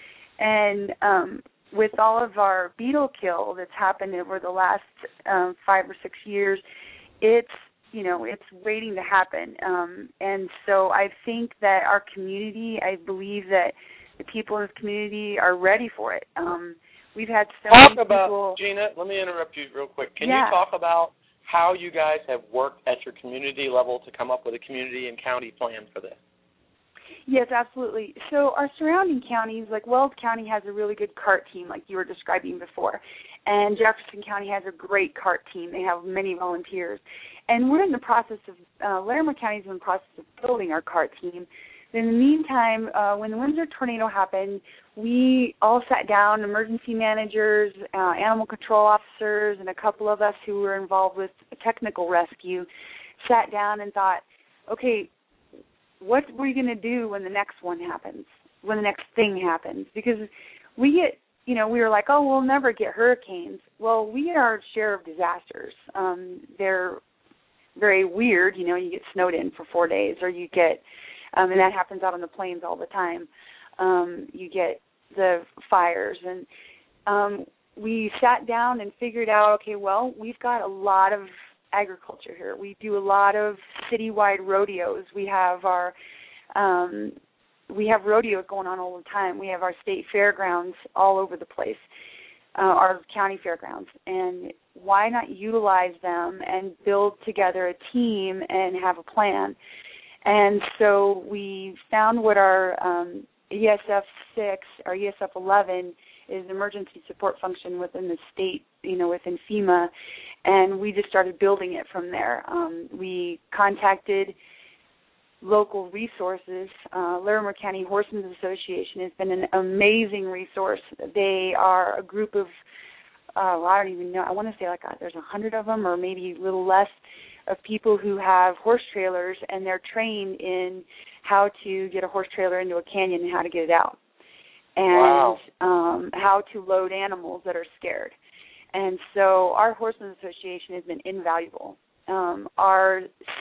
And with all of our beetle kill that's happened over the last 5 or 6 years, it's waiting to happen. And so I think that our community, I believe that the people in this community are ready for it. We've had so many people. Gina, let me interrupt you real quick. Can you talk about how you guys have worked at your community level to come up with a community and county plan for this? Yes, absolutely. So our surrounding counties, like Wells County has a really good CART team, like you were describing before, and Jefferson County has a great CART team. They have many volunteers. And we're in the process of, Larimer County is in the process of building our CART team. In the meantime, when the Windsor tornado happened, we all sat down, emergency managers, animal control officers, and a couple of us who were involved with technical rescue, sat down and thought, okay, what are we going to do when the next one happens, when the next thing happens? Because we get, we were like, oh, we'll never get hurricanes. Well, we get our share of disasters. They're very weird. You get snowed in for 4 days, or you get, and that happens out on the plains all the time. You get the fires. And we sat down and figured out, okay, well, we've got a lot of agriculture here. We do a lot of citywide rodeos. We have rodeos going on all the time. We have our state fairgrounds all over the place, our county fairgrounds. And why not utilize them and build together a team and have a plan? And so we found what our ESF 6, our ESF 11 is emergency support function within the state, within FEMA, and we just started building it from there. We contacted local resources. Larimer County Horsemen's Association has been an amazing resource. They are a group of, I don't even know, I want to say there's 100 of them, or maybe a little less, of people who have horse trailers, and they're trained in how to get a horse trailer into a canyon and how to get it out, and how to load animals that are scared. And so our Horsemen's Association has been invaluable. Our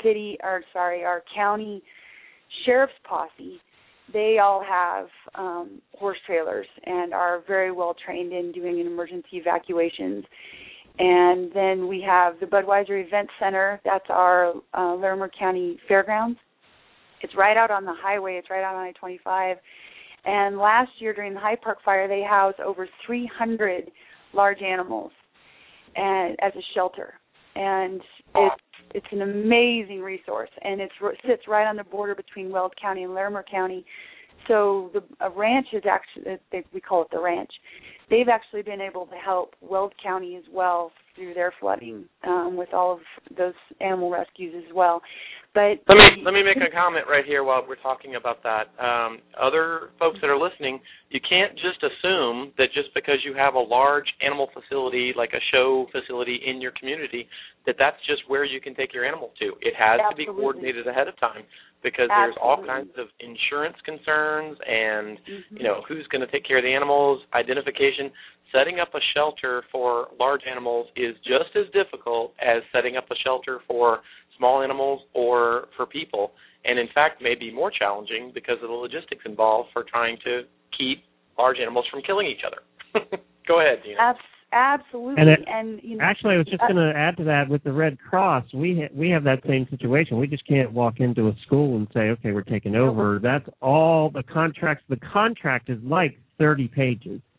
county sheriff's posse, they all have horse trailers and are very well trained in doing emergency evacuations. And then we have the Budweiser Event Center. That's our Larimer County Fairgrounds. It's right out on the highway. It's right out on I-25. And last year during the Hyde Park fire, they housed over 300 large animals and as a shelter. And it's an amazing resource. And it sits right on the border between Weld County and Larimer County. So a ranch is actually, we call it the ranch. They've actually been able to help Weld County as well through their flooding with all of those animal rescues as well. But let me make a comment right here while we're talking about that. Other folks that are listening, you can't just assume that just because you have a large animal facility, like a show facility in your community, that that's just where you can take your animals to. It has to be coordinated ahead of time, because there's all kinds of insurance concerns and, who's going to take care of the animals, identification. Setting up a shelter for large animals is just as difficult as setting up a shelter for small animals or for people, and in fact may be more challenging because of the logistics involved for trying to keep large animals from killing each other. Go ahead, Dina. Absolutely. Actually, I was just going to add to that with the Red Cross. We have that same situation. We just can't walk into a school and say, okay, we're taking over. That's all the contracts. The contract is like 30 pages.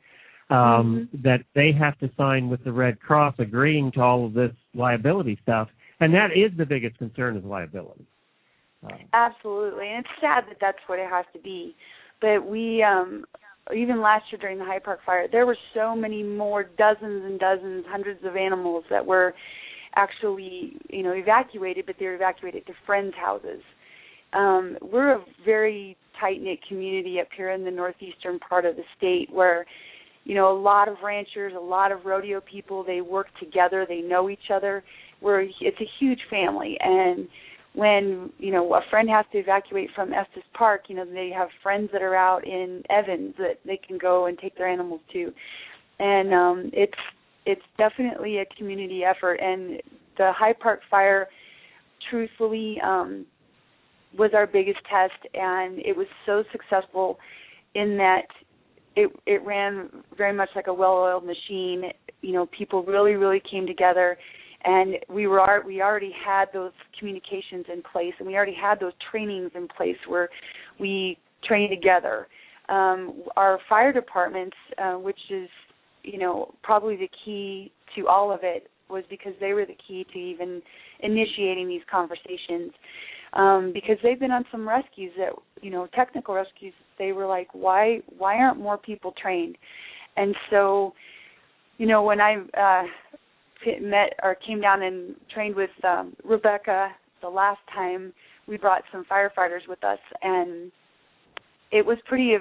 that they have to sign with the Red Cross agreeing to all of this liability stuff. And that is the biggest concern, is liability. Absolutely. And it's sad that that's what it has to be. But we, even last year during the Hyde Park fire, there were so many more, dozens and dozens, hundreds of animals that were actually, evacuated, but they were evacuated to friends' houses. We're a very tight-knit community up here in the northeastern part of the state where, a lot of ranchers, a lot of rodeo people, they work together, they know each other. It's a huge family. And when, a friend has to evacuate from Estes Park, they have friends that are out in Evans that they can go and take their animals to. And it's definitely a community effort. And the Hyde Park fire, truthfully, was our biggest test, and it was so successful in that it ran very much like a well-oiled machine. People really, really came together, and we already had those communications in place, and we already had those trainings in place where we trained together. Our fire departments, which is, probably the key to all of it, was because they were the key to even initiating these conversations. Because they've been on some rescues that, technical rescues, they were like, why aren't more people trained? And so, when I met or came down and trained with Rebecca the last time, we brought some firefighters with us, and it was pretty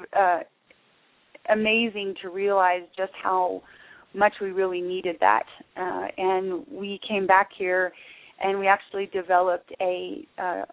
amazing to realize just how much we really needed that. And we came back here, and we actually developed a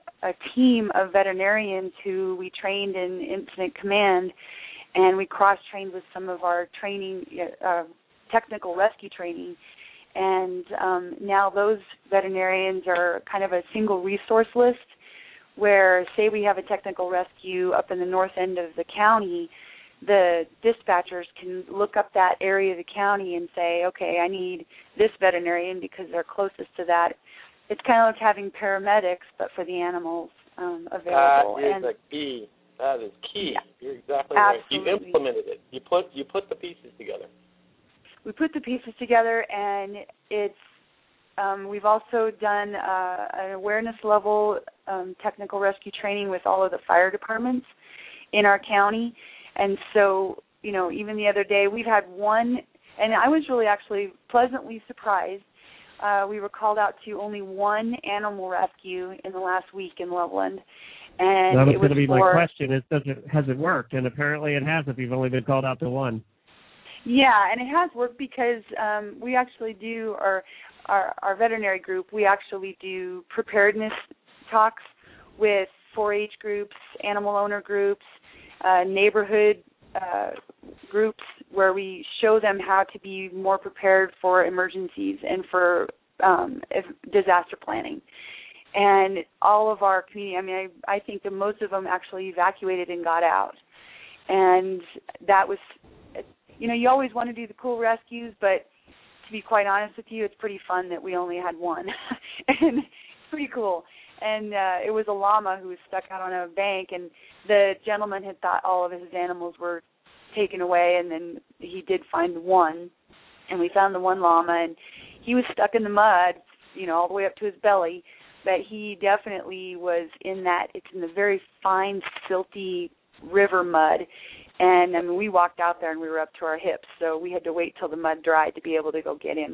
team of veterinarians who we trained in incident command, and we cross-trained with some of our training, technical rescue training. And now those veterinarians are kind of a single resource list where, say we have a technical rescue up in the north end of the county, the dispatchers can look up that area of the county and say, okay, I need this veterinarian because they're closest to that. It's kind of like having paramedics, but for the animals available. That is key. That is key. Yeah, you're exactly absolutely. right. You implemented it. You put the pieces together. We put the pieces together, and it's we've also done an awareness level technical rescue training with all of the fire departments in our county. And so, even the other day, we've had one, and I was really actually pleasantly surprised. We were called out to only one animal rescue in the last week in Loveland. And that was it going to be my question, has it worked? And apparently it has if you've only been called out to one. Yeah, and it has worked because we actually do, our veterinary group, we actually do preparedness talks with 4-H groups, animal owner groups, neighborhood groups, where we show them how to be more prepared for emergencies and for disaster planning. And all of our community, I think that most of them actually evacuated and got out. And that was, you always want to do the cool rescues, but to be quite honest with you, it's pretty fun that we only had one. And it's pretty cool. And it was a llama who was stuck out on a bank, and the gentleman had thought all of his animals were taken away, and then he did find one, and we found the one llama, and he was stuck in the mud, all the way up to his belly, but he definitely was in that, it's in the very fine, silty river mud, and we walked out there and we were up to our hips, so we had to wait till the mud dried to be able to go get him.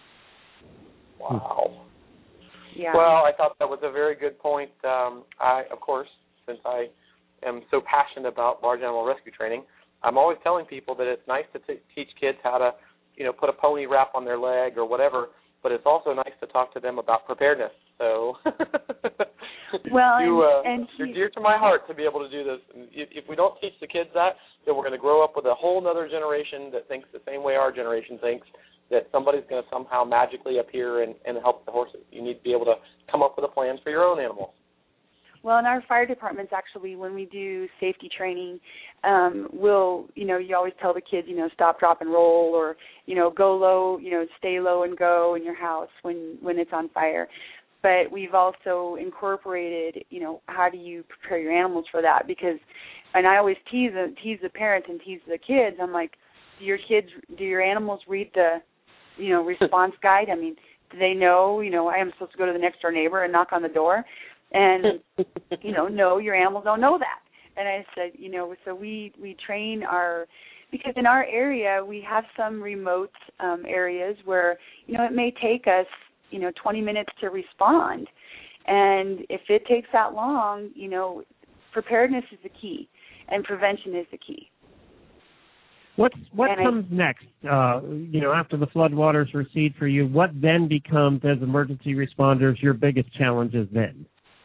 Wow. Yeah. Well, I thought that was a very good point. I, of course, since I am so passionate about large animal rescue training, I'm always telling people that it's nice to teach kids how to, put a pony wrap on their leg or whatever, but it's also nice to talk to them about preparedness. So, well, you're dear to my heart to be able to do this. If we don't teach the kids that, then we're going to grow up with a whole other generation that thinks the same way our generation thinks, that somebody's going to somehow magically appear and help the horses. You need to be able to come up with a plan for your own animals. Well, in our fire departments, actually, when we do safety training, we'll, you always tell the kids, stop, drop, and roll, or, go low, stay low and go in your house when it's on fire. But we've also incorporated, how do you prepare your animals for that? Because, and I always tease the parents and tease the kids. I'm like, do your animals read the, response guide? I mean, do they know, I am supposed to go to the next door neighbor and knock on the door? And, no, your animals don't know that. And I said, so we train because in our area we have some remote areas where, it may take us, 20 minutes to respond. And if it takes that long, preparedness is the key and prevention is the key. What comes next? After the floodwaters recede for you, what then becomes, as emergency responders, your biggest challenges then?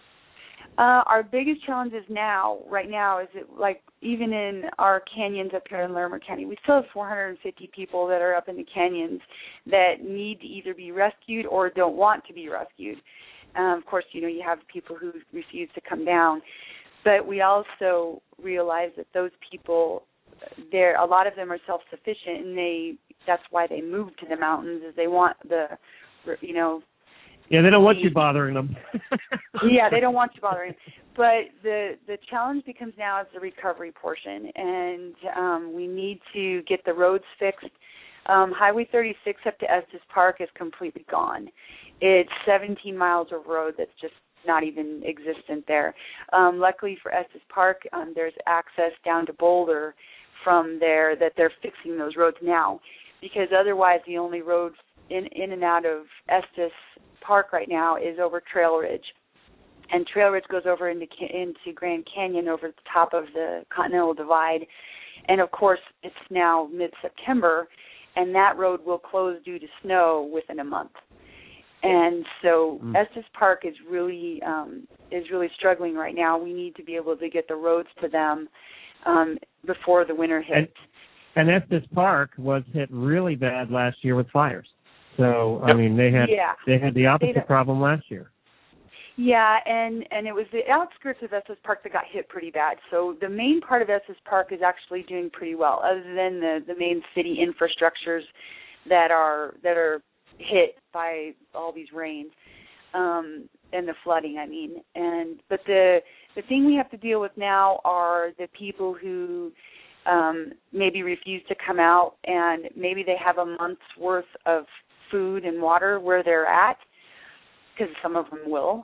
Our biggest challenges right now, is even in our canyons up here in Larimer County, we still have 450 people that are up in the canyons that need to either be rescued or don't want to be rescued. Of course, you have people who refuse to come down, but we also realize that those people, a lot of them are self-sufficient, and that's why they move to the mountains, is they want Yeah, they don't want you bothering them. Yeah, they don't want you bothering. But the challenge becomes now is the recovery portion, and we need to get the roads fixed. Highway 36 up to Estes Park is completely gone. It's 17 miles of road that's just not even existent there. Luckily for Estes Park, there's access down to Boulder from there that they're fixing those roads now, because otherwise the only road in and out of Estes Park right now is over Trail Ridge, and Trail Ridge goes over into Grand Canyon over the top of the Continental Divide, and of course it's now mid-September, and that road will close due to snow within a month, and so Estes Park is really struggling right now. We need to be able to get the roads to them before the winter hits. And Estes Park was hit really bad last year with fires. So, I mean, they had the opposite problem last year. Yeah, and it was the outskirts of Estes Park that got hit pretty bad. So the main part of Estes Park is actually doing pretty well, other than the main city infrastructures that are hit by all these rains and the flooding, I mean. But the thing we have to deal with now are the people who maybe refuse to come out, and maybe they have a month's worth of food and water where they're at, because some of them will.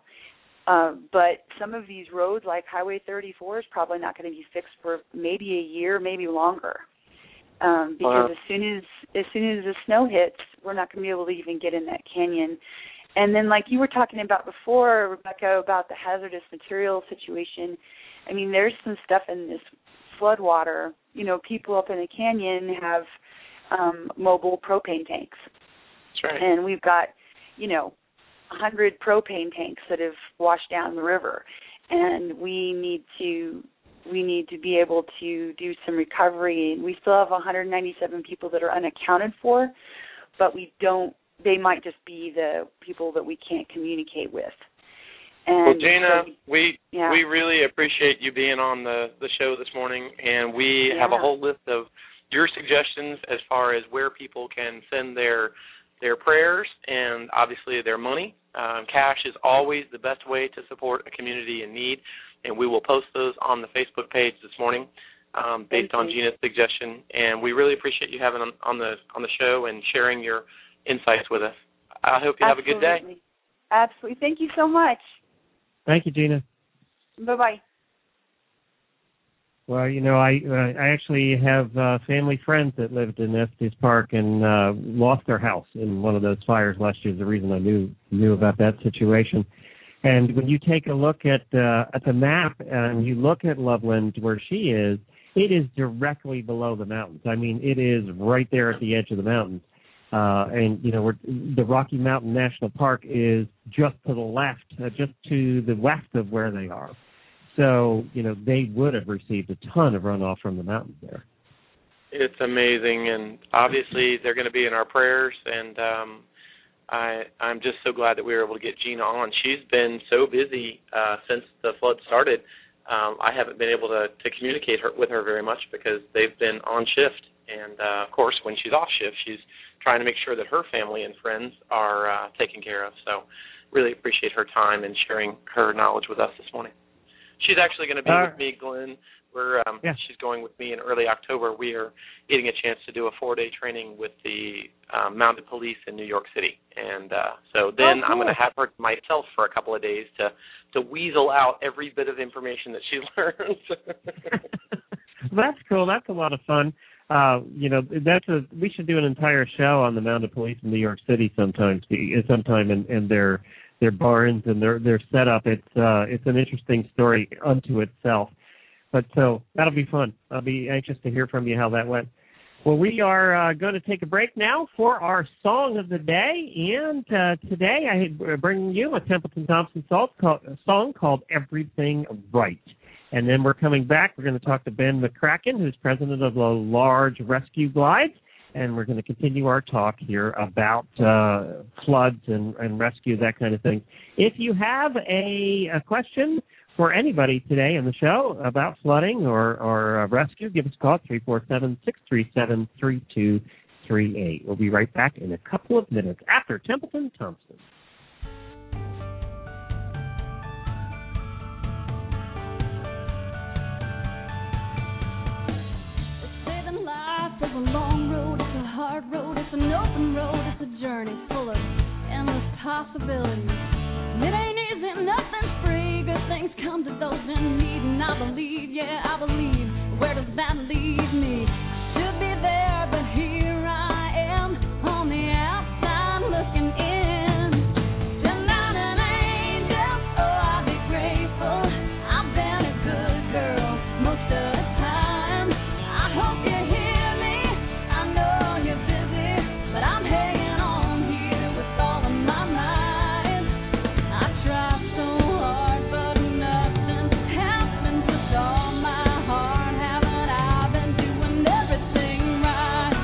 But some of these roads, like Highway 34, is probably not going to be fixed for maybe a year, maybe longer. Because as soon as the snow hits, we're not going to be able to even get in that canyon. And then, like you were talking about before, Rebecca, about the hazardous material situation, I mean, there's some stuff in this flood water. People up in the canyon have mobile propane tanks. That's right. And we've got, 100 propane tanks that have washed down the river, and we need to be able to do some recovery. And we still have 197 people that are unaccounted for, but they might just be the people that we can't communicate with. And well, Gina, we really appreciate you being on the show this morning, and we have a whole list of your suggestions as far as where people can send their prayers and obviously their money. Cash is always the best way to support a community in need, and we will post those on the Facebook page this morning based on Gina's suggestion. And we really appreciate you having on the show and sharing your insights with us. I hope you have a good day. Absolutely. Thank you so much. Thank you, Gina. Bye-bye. Well, I actually have family friends that lived in Estes Park and lost their house in one of those fires last year. The reason I knew about that situation. And when you take a look at the map and you look at Loveland where she is, it is directly below the mountains. I mean, it is right there at the edge of the mountains. And the Rocky Mountain National Park is just to the left, just to the west of where they are. So, they would have received a ton of runoff from the mountains there. It's amazing, and obviously they're going to be in our prayers, and I'm just so glad that we were able to get Gina on. She's been so busy since the flood started. I haven't been able to communicate with her very much because they've been on shift. And, of course, when she's off shift, she's trying to make sure that her family and friends are taken care of. So really appreciate her time and sharing her knowledge with us this morning. She's actually going to be with me, Glenn, She's going with me in early October. We are getting a chance to do a 4-day training with the Mounted Police in New York City, and so then I'm going to have her myself for a couple of days to weasel out every bit of information that she learns. That's cool. That's a lot of fun. We should do an entire show on the Mounted Police in New York City sometime in their barns and their setup. It's an interesting story unto itself. But so that'll be fun. I'll be anxious to hear from you how that went. Well, we are going to take a break now for our song of the day, and today I bring you a Templeton Thompson song called "Everything Right." And then we're coming back. We're going to talk to Ben McCracken, who's president of the Large Rescue Glides, and we're going to continue our talk here about floods and rescue, that kind of thing. If you have a question for anybody today on the show about flooding or rescue, give us a call at 347-637-3238. We'll be right back in a couple of minutes after Templeton Thompson. It's a long road, it's a hard road, it's an open road, it's a journey full of endless possibilities. It ain't easy, nothing's free, good things come to those in need, and I believe, where does that lead me? Should be there, but here I am, on the outside looking in. Tonight an angel, oh I'll be grateful, I've been a good girl most of the time. I hope you hear. But I'm hanging on here with all of my might. I try so hard, but nothing happens with all my heart. Haven't I been doing everything right?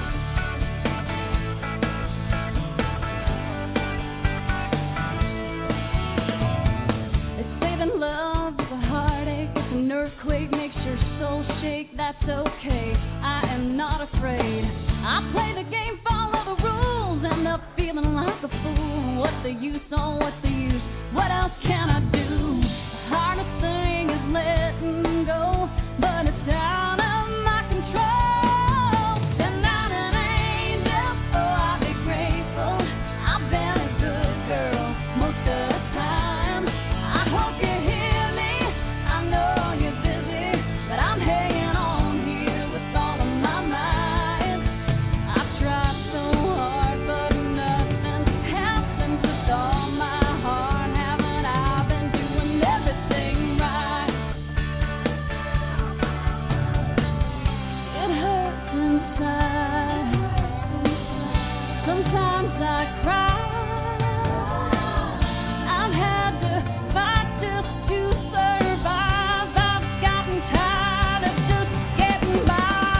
They say that love is a heartache, it's an earthquake, makes your soul shake. That's okay, I am not afraid. I play the game, follow the rules, end up feeling like a fool. What's the use, oh, what's the use? What else can I do? The hardest thing is letting go, but it's out of my control. Tonight an angel, oh, I'll be grateful. I've been a good girl most of the time. I hope you hear me, I know you're busy, but I'm hanging on here with all of my might. Sometimes I cry. I've had to fight just to survive. I've gotten tired of just getting by.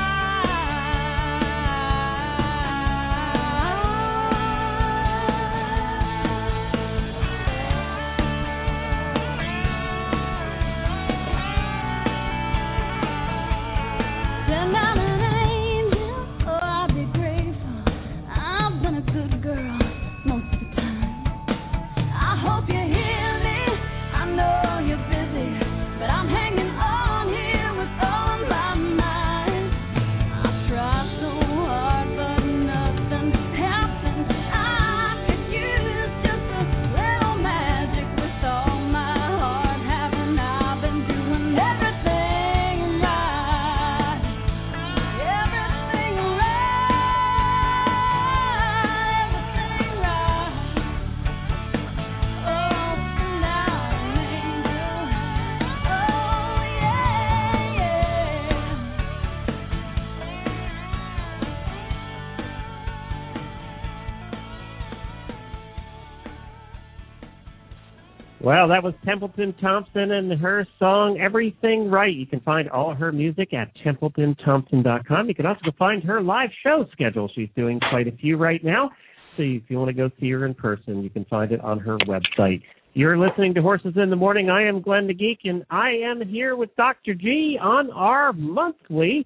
Then I'm an angel, oh I'll be grateful. I've been a good girl most of the time. I hope you hear me, I know you're busy, but I'm hanging on here with all my might. I try so hard, but nothing happens. I could use just a little magic with all my heart. Haven't I been doing everything right? Everything right, everything right. Oh, tonight an angel. Oh, yeah, yeah. Well, that was Templeton Thompson and her song, Everything Right. You can find all her music at TempletonThompson.com. You can also find her live show schedule. She's doing quite a few right now. So if you want to go see her in person, you can find it on her website. You're listening to Horses in the Morning. I am Glenn the Geek, and I am here with Dr. G on our monthly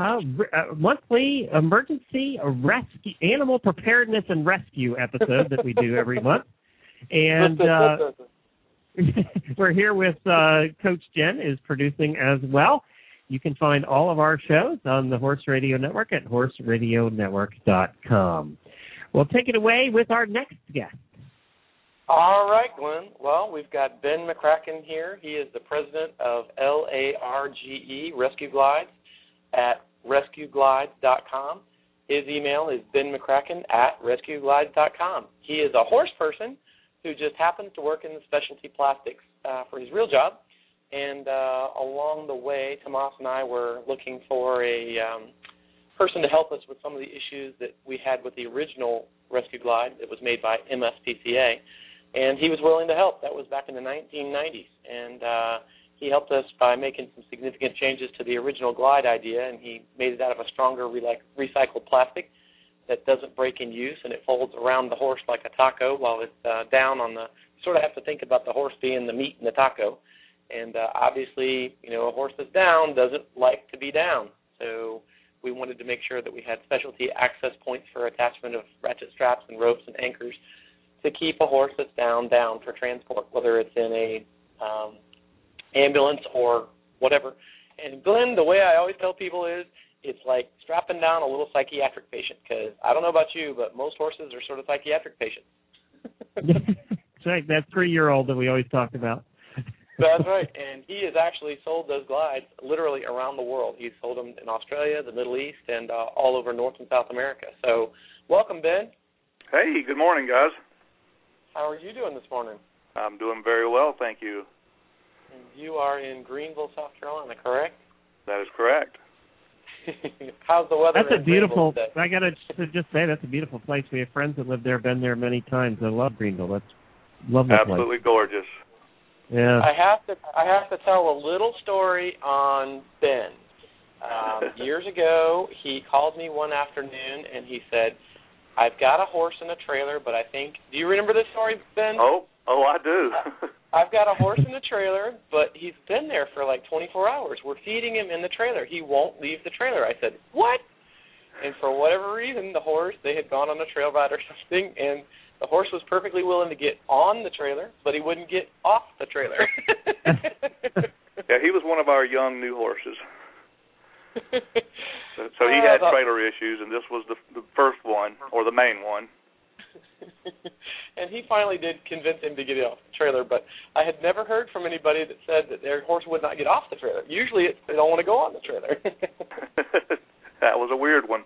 emergency rescue, animal preparedness and rescue episode that we do every month. And we're here with Coach Jen is producing as well. You can find all of our shows on the Horse Radio Network at horseradionetwork.com. We'll take it away with our next guest. All right, Glenn. Well, we've got Ben McCracken here. He is the president of LARGE Rescue Glides at rescueglides.com. His email is benmccracken@rescueglides.com. He is a horse person who just happens to work in the specialty plastics for his real job. And along the way, Tomas and I were looking for a person to help us with some of the issues that we had with the original Rescue Glide that was made by MSPCA. And he was willing to help. That was back in the 1990s. And he helped us by making some significant changes to the original Glide idea, and he made it out of a stronger recycled plastic that doesn't break in use, and it folds around the horse like a taco while it's down on the – you sort of have to think about the horse being the meat in the taco. And obviously, you know, a horse that's down doesn't like to be down. So we wanted to make sure that we had specialty access points for attachment of ratchet straps and ropes and anchors to keep a horse that's down for transport, whether it's in a ambulance or whatever. And Glenn, the way I always tell people is it's like strapping down a little psychiatric patient, because I don't know about you, but most horses are sort of psychiatric patients. That's right. That 3-year-old that we always talk about. That's right. And he has actually sold those glides literally around the world. He's sold them in Australia, the Middle East, and all over North and South America. So welcome, Ben. Hey, good morning, guys. How are you doing this morning? I'm doing very well, thank you. And you are in Greenville, South Carolina, correct? That is correct. How's the weather? That's a beautiful. I got to just say that's a beautiful place. We have friends that live there, been there many times. I love Greenville. That's lovely. Absolutely place. Gorgeous. Yeah. I have to tell a little story on Ben. Years ago, he called me one afternoon and he said, "I've got a horse in a trailer, but I think." Do you remember this story, Ben? Oh, I do. I've got a horse in the trailer, but he's been there for like 24 hours. We're feeding him in the trailer. He won't leave the trailer. I said, "What?" And for whatever reason, the horse, they had gone on a trail ride or something, and the horse was perfectly willing to get on the trailer, but he wouldn't get off the trailer. Yeah, he was one of our young new horses. So he had trailer issues, and this was the first one, or the main one. And he finally did convince him to get off the trailer, but I had never heard from anybody that said that their horse would not get off the trailer. Usually they don't want to go on the trailer. That was a weird one.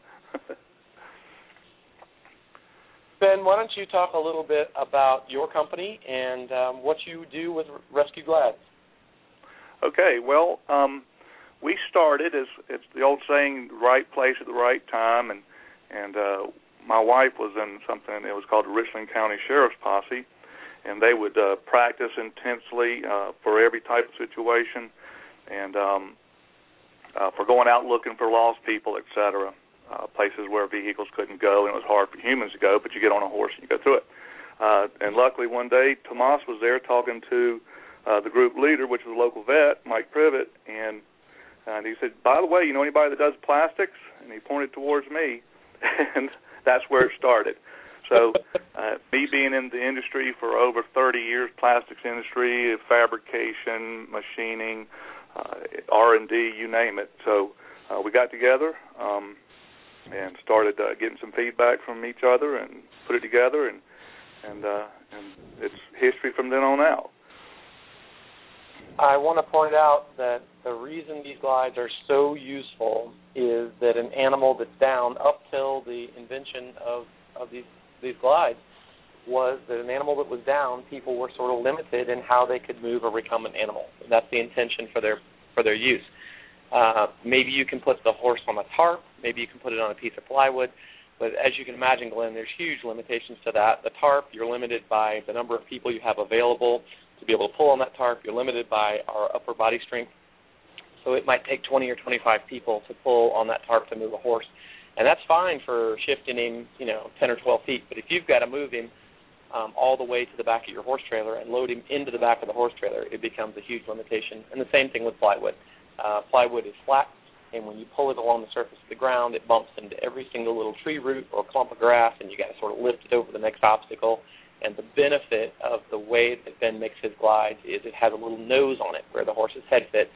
Ben, why don't you talk a little bit about your company and what you do with Rescue Glides? Okay, well, we started, as it's the old saying, right place at the right time, and my wife was in something that was called the Richland County Sheriff's Posse, and they would practice intensely for every type of situation, and for going out looking for lost people, etc., places where vehicles couldn't go, and it was hard for humans to go, but you get on a horse and you go through it. And luckily one day, Tomas was there talking to the group leader, which was a local vet, Mike Privet, and he said, "By the way, you know anybody that does plastics?" And he pointed towards me, and that's where it started. So me being in the industry for over 30 years, plastics industry, fabrication, machining, R&D, you name it. So we got together and started getting some feedback from each other and put it together, and it's history from then on out. I want to point out that the reason these glides are so useful is that an animal that's down, up till the invention of these glides, was that an animal that was down, people were sort of limited in how they could move or become an animal. And that's the intention for their use. Maybe you can put the horse on a tarp, maybe you can put it on a piece of plywood, but as you can imagine, Glenn, there's huge limitations to that. The tarp, you're limited by the number of people you have available to be able to pull on that tarp. You're limited by our upper body strength. So it might take 20 or 25 people to pull on that tarp to move a horse. And that's fine for shifting him, 10 or 12 feet. But if you've got to move him all the way to the back of your horse trailer and load him into the back of the horse trailer, it becomes a huge limitation. And the same thing with plywood. Plywood is flat, and when you pull it along the surface of the ground, it bumps into every single little tree root or clump of grass, and you got to sort of lift it over the next obstacle. And the benefit of the way that Ben makes his glides is it has a little nose on it where the horse's head fits,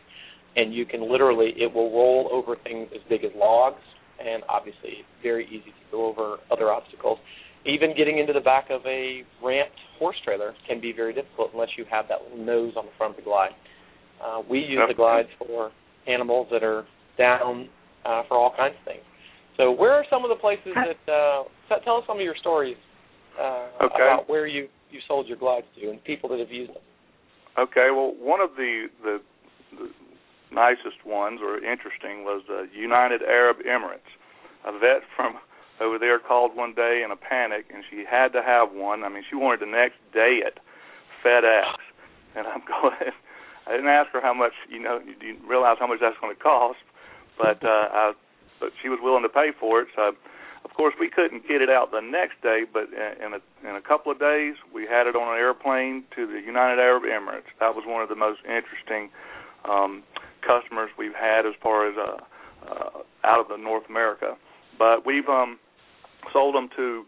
and you can literally, it will roll over things as big as logs, and obviously it's very easy to go over other obstacles. Even getting into the back of a ramped horse trailer can be very difficult unless you have that little nose on the front of the glide. We use the glides for animals that are down for all kinds of things. So where are some of the places that, tell us some of your stories about where you sold your glides to and people that have used them. Okay, well, one of the nicest ones or interesting was the United Arab Emirates. A vet from over there called one day in a panic, and she had to have one. I mean, she wanted the next day at FedEx. And I'm going, I didn't ask her how much, you didn't realize how much that's going to cost, but she was willing to pay for it. So, of course, we couldn't get it out the next day, but in a couple of days, we had it on an airplane to the United Arab Emirates. That was one of the most interesting customers we've had as far as out of the North America. But we've sold them to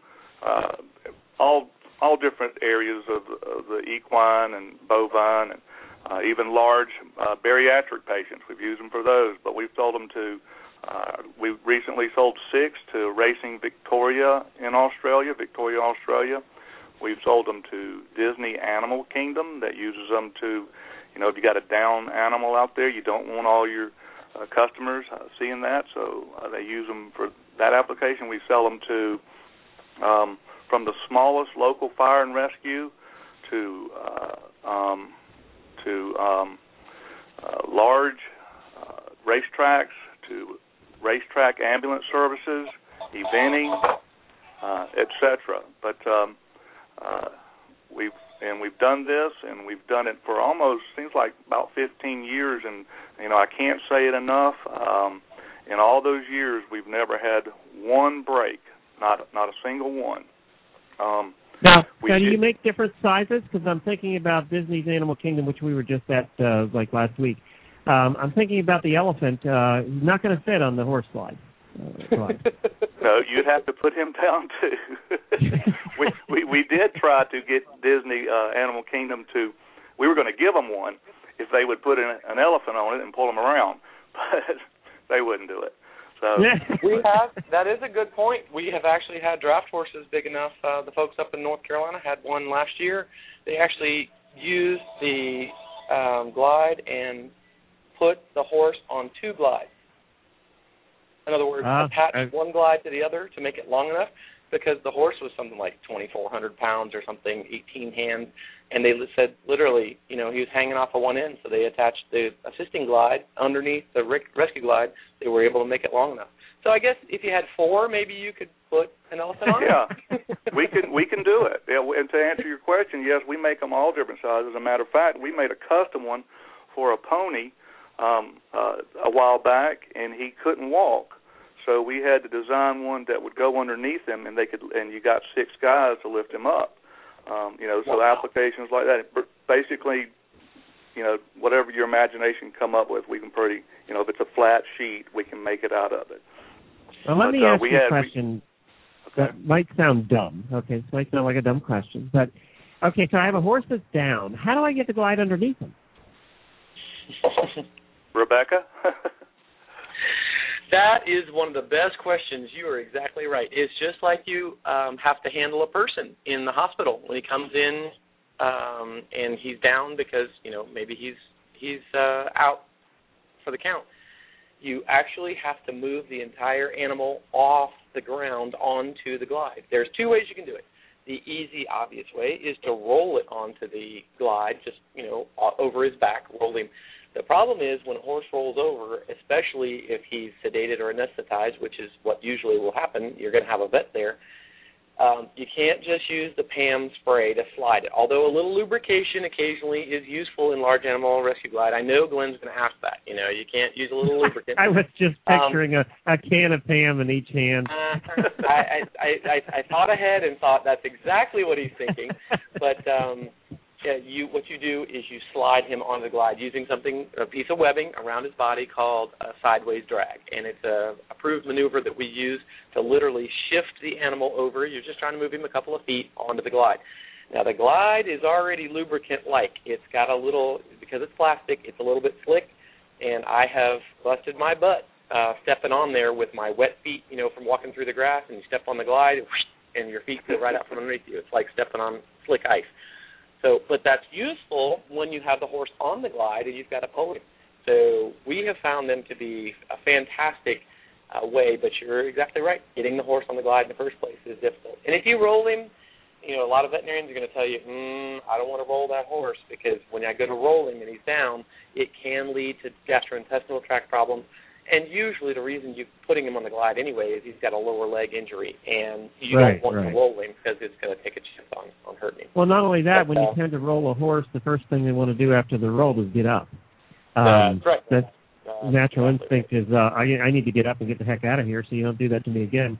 all different areas of the equine and bovine and even large bariatric patients. We've used them for those, but we've sold them to we recently sold 6 to Racing Victoria in Australia, Victoria, Australia. We've sold them to Disney Animal Kingdom that uses them to, if you got a down animal out there, you don't want all your customers seeing that, so they use them for that application. We sell them to from the smallest local fire and rescue to large racetracks, to racetrack ambulance services, eventing, etc. But we've done this, and we've done it for almost, seems like about 15 years, and I can't say it enough. In all those years, we've never had one break, not a single one. Now, do you make different sizes? Because I'm thinking about Disney's Animal Kingdom, which we were just at last week. I'm thinking about the elephant. He's not going to fit on the horse slide. No, you'd have to put him down too. we did try to get Disney Animal Kingdom to. We were going to give them one if they would put an elephant on it and pull them around, but they wouldn't do it. So that is a good point. We have actually had draft horses big enough. The folks up in North Carolina had one last year. They actually used the glide and put the horse on 2 glides. In other words, attach one glide to the other to make it long enough, because the horse was something like 2,400 pounds or something, 18 hands, and they said literally, he was hanging off of one end, so they attached the assisting glide underneath the rescue glide. They were able to make it long enough. So I guess if you had 4, maybe you could put an elephant on it. we can do it. Yeah, and to answer your question, yes, we make them all different sizes. As a matter of fact, we made a custom one for a pony a while back, and he couldn't walk. So we had to design one that would go underneath him, and you got 6 guys to lift him up. So applications like that. Basically, whatever your imagination come up with, we can if it's a flat sheet, we can make it out of it. Well, let me ask you a question that might sound dumb. Okay, this might sound like a dumb question, but okay, so I have a horse that's down. How do I get the glide underneath him? Rebecca? That is one of the best questions. You are exactly right. It's just like you have to handle a person in the hospital when he comes in and he's down because, maybe he's out for the count. You actually have to move the entire animal off the ground onto the glide. There's 2 ways you can do it. The easy, obvious way is to roll it onto the glide, just, over his back, roll him. The problem is when a horse rolls over, especially if he's sedated or anesthetized, which is what usually will happen, you're going to have a vet there, you can't just use the PAM spray to slide it. Although a little lubrication occasionally is useful in large animal rescue glide. I know Glenn's going to ask that. You can't use a little lubricant. I was just picturing a can of PAM in each hand. I thought ahead and thought that's exactly what he's thinking. But what you do is you slide him on the glide using a piece of webbing around his body called a sideways drag. And it's a approved maneuver that we use to literally shift the animal over. You're just trying to move him a couple of feet onto the glide. Now, the glide is already lubricant-like. It's got because it's plastic, it's a little bit slick. and I have busted my butt stepping on there with my wet feet, from walking through the grass, and you step on the glide, and your feet go right out from underneath you. It's like stepping on slick ice. So, but that's useful when you have the horse on the glide and you've got to pull him. So we have found them to be a fantastic way, but you're exactly right. Getting the horse on the glide in the first place is difficult. And if you roll him, a lot of veterinarians are going to tell you, I don't want to roll that horse, because when I go to roll him and he's down, it can lead to gastrointestinal tract problems. And usually the reason you're putting him on the glide anyway is he's got a lower leg injury, and you don't want to roll him because it's going to take a chance on hurting him. Well, not only that, when you tend to roll a horse, the first thing they want to do after the roll is get up. That's right. That's natural instinct is, I need to get up and get the heck out of here so you don't do that to me again.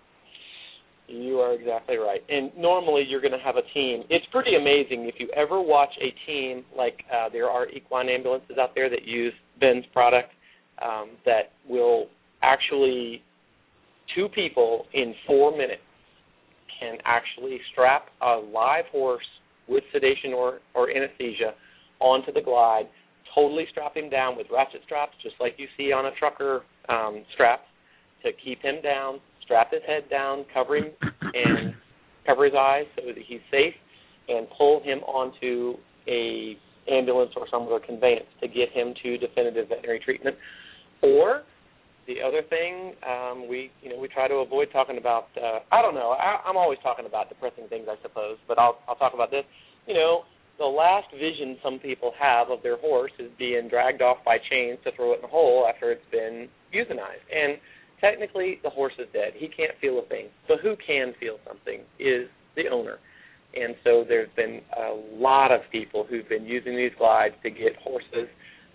You are exactly right. And normally you're going to have a team. It's pretty amazing if you ever watch a team, like there are equine ambulances out there that use Ben's product, that will actually, 2 people in 4 minutes can actually strap a live horse with sedation or anesthesia onto the glide, totally strap him down with ratchet straps, just like you see on a trucker straps, to keep him down, strap his head down, cover him, and cover his eyes so that he's safe, and pull him onto a ambulance or some other conveyance to get him to definitive veterinary treatment. Or the other thing, we try to avoid talking about. I don't know. I'm always talking about depressing things, I suppose, but I'll talk about this. The last vision some people have of their horse is being dragged off by chains to throw it in a hole after it's been euthanized. And technically, the horse is dead. He can't feel a thing. So who can feel something is the owner. And so there's been a lot of people who've been using these glides to get horses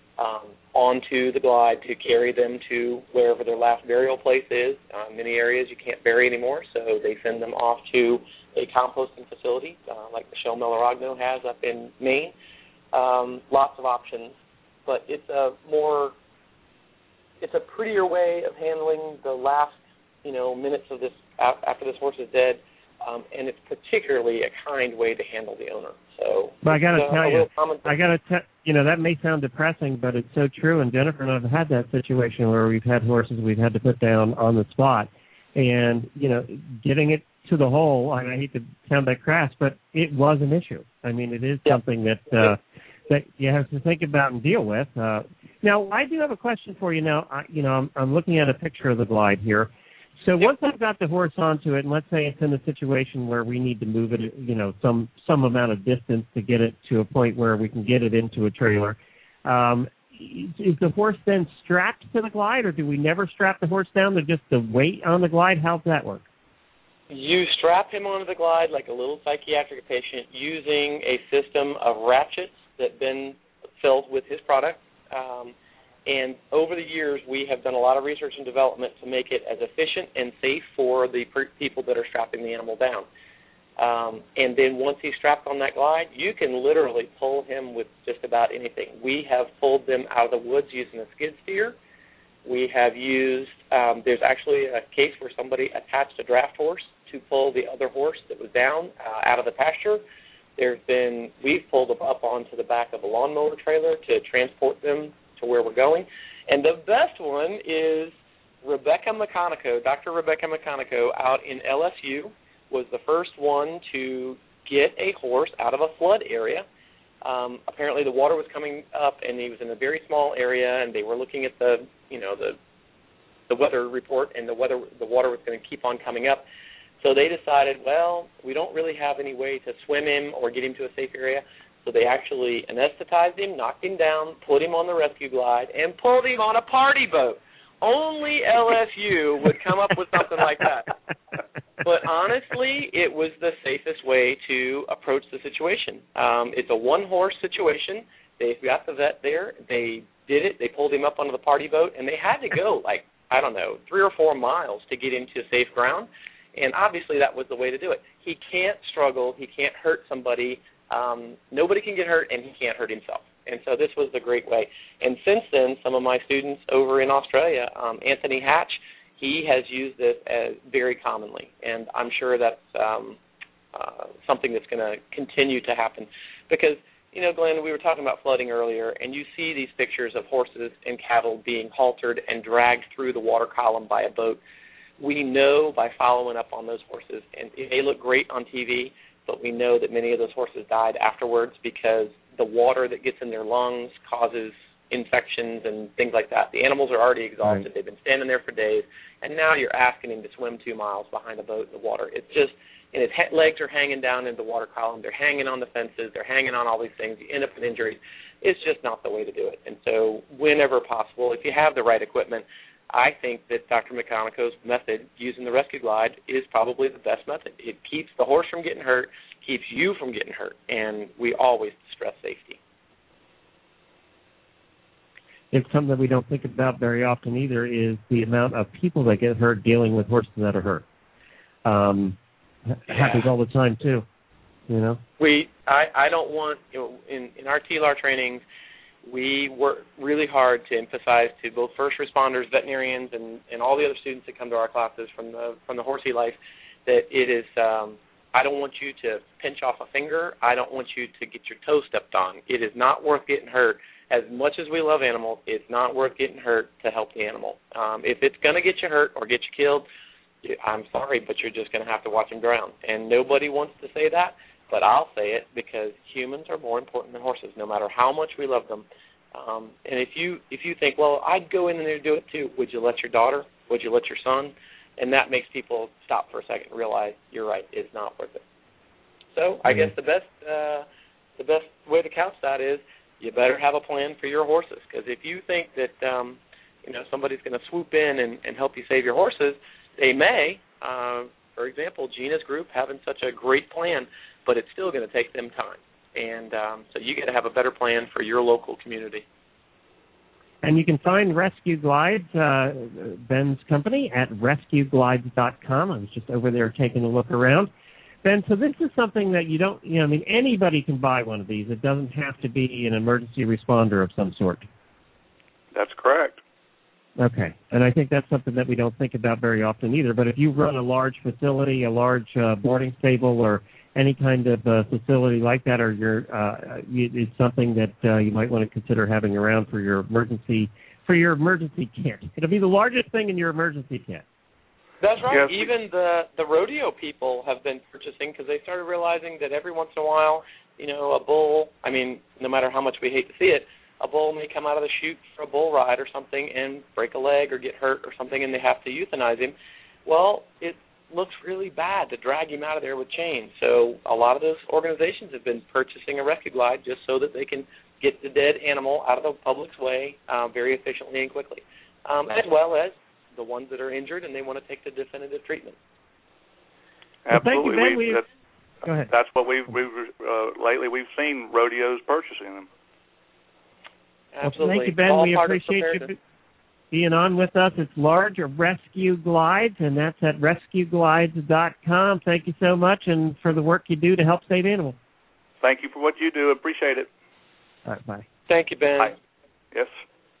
onto the glide to carry them to wherever their last burial place is. Many areas you can't bury anymore, so they send them off to a composting facility like Michelle Melaragno has up in Maine. Lots of options, but it's a prettier way of handling the last minutes of this after this horse is dead, and it's particularly a kind way to handle the owner. So, but I got to tell you, that may sound depressing, but it's so true. And Jennifer and I have had that situation where we've had horses we've had to put down on the spot, and getting it to the hole. I hate to sound that crass, but it was an issue. I mean, it is something that that you have to think about and deal with. Now, I do have a question for you. Now, I'm looking at a picture of the glide here. So once I've got the horse onto it, and let's say it's in a situation where we need to move it, some amount of distance to get it to a point where we can get it into a trailer, is the horse then strapped to the glide, or do we never strap the horse down to just the weight on the glide? How's that work? You strap him onto the glide like a little psychiatric patient using a system of ratchets that Ben filled with his product. And over the years, we have done a lot of research and development to make it as efficient and safe for the people that are strapping the animal down. And then once he's strapped on that glide, you can literally pull him with just about anything. We have pulled them out of the woods using a skid steer. We have used, there's actually a case where somebody attached a draft horse to pull the other horse that was down out of the pasture. We've pulled them up onto the back of a lawnmower trailer to transport them to where we're going. And the best one is Rebecca McConico. Dr. Rebecca McConico out in LSU was the first one to get a horse out of a flood area. Apparently the water was coming up, and he was in a very small area, and they were looking at the weather report, and the water was going to keep on coming up. So they decided, well, we don't really have any way to swim him or get him to a safe area. So they actually anesthetized him, knocked him down, put him on the rescue glide, and pulled him on a party boat. Only LSU would come up with something like that. But honestly, it was the safest way to approach the situation. It's a one-horse situation. They've got the vet there. They did it. They pulled him up onto the party boat, and they had to go 3 or 4 miles to get him to safe ground. And obviously that was the way to do it. He can't struggle. He can't hurt somebody. Nobody can get hurt, and he can't hurt himself. And so this was the great way. And since then, some of my students over in Australia, Anthony Hatch, he has used this very commonly. And I'm sure that's something that's going to continue to happen. Because Glenn, we were talking about flooding earlier, and you see these pictures of horses and cattle being haltered and dragged through the water column by a boat. We know by following up on those horses, and they look great on TV, but we know that many of those horses died afterwards because the water that gets in their lungs causes infections and things like that. The animals are already exhausted. Right. They've been standing there for days, and now you're asking him to swim 2 miles behind a boat in the water. It's just, and his legs are hanging down into the water column. They're hanging on the fences. They're hanging on all these things. You end up with injuries. It's just not the way to do it. And so whenever possible, if you have the right equipment, I think that Dr. McConaughey's method, using the Rescue Glide, is probably the best method. It keeps the horse from getting hurt, keeps you from getting hurt, and we always stress safety. It's something that we don't think about very often either, is the amount of people that get hurt dealing with horses that are hurt. Happens all the time too, I don't want, in our TLAR trainings, we work really hard to emphasize to both first responders, veterinarians, and all the other students that come to our classes from the Horsey Life, that it is, I don't want you to pinch off a finger. I don't want you to get your toe stepped on. It is not worth getting hurt. As much as we love animals, it's not worth getting hurt to help the animal. If it's going to get you hurt or get you killed, I'm sorry, but you're just going to have to watch them drown. And nobody wants to say that, but I'll say it because humans are more important than horses, no matter how much we love them. And if you think, well, I'd go in there and do it too, would you let your daughter? Would you let your son? And that makes people stop for a second and realize you're right, it's not worth it. So I guess the best way to couch that is you better have a plan for your horses, because if you think that somebody's going to swoop in and help you save your horses, they may. For example, Gina's group having such a great plan, but it's still going to take them time. And so you got to have a better plan for your local community. And you can find Rescue Glides, Ben's company, at rescueglides.com. I was just over there taking a look around. Ben, so this is something that you don't, anybody can buy one of these. It doesn't have to be an emergency responder of some sort. That's correct. Okay, and I think that's something that we don't think about very often either. But if you run a large facility, a large boarding stable, or any kind of facility like that, or it's something that you might want to consider having around for your emergency kit. It'll be the largest thing in your emergency kit. That's right. Yes. Even the rodeo people have been purchasing, because they started realizing that every once in a while, a bull, no matter how much we hate to see it, a bull may come out of the chute for a bull ride or something and break a leg or get hurt or something, and they have to euthanize him. Well, it looks really bad to drag him out of there with chains. So a lot of those organizations have been purchasing a Rescue Glide just so that they can get the dead animal out of the public's way very efficiently and quickly, as well as the ones that are injured and they want to take the definitive treatment. Absolutely. Well, thank you, Ben. Go ahead. That's what we've lately we've seen rodeos purchasing them. Absolutely. Well, thank you, Ben. We appreciate you being on with us. It's Large Rescue Glides, and that's at rescueglides.com. Thank you so much, and for the work you do to help save animals. Thank you for what you do. Appreciate it. All right, bye. Thank you, Ben. Bye. Yes.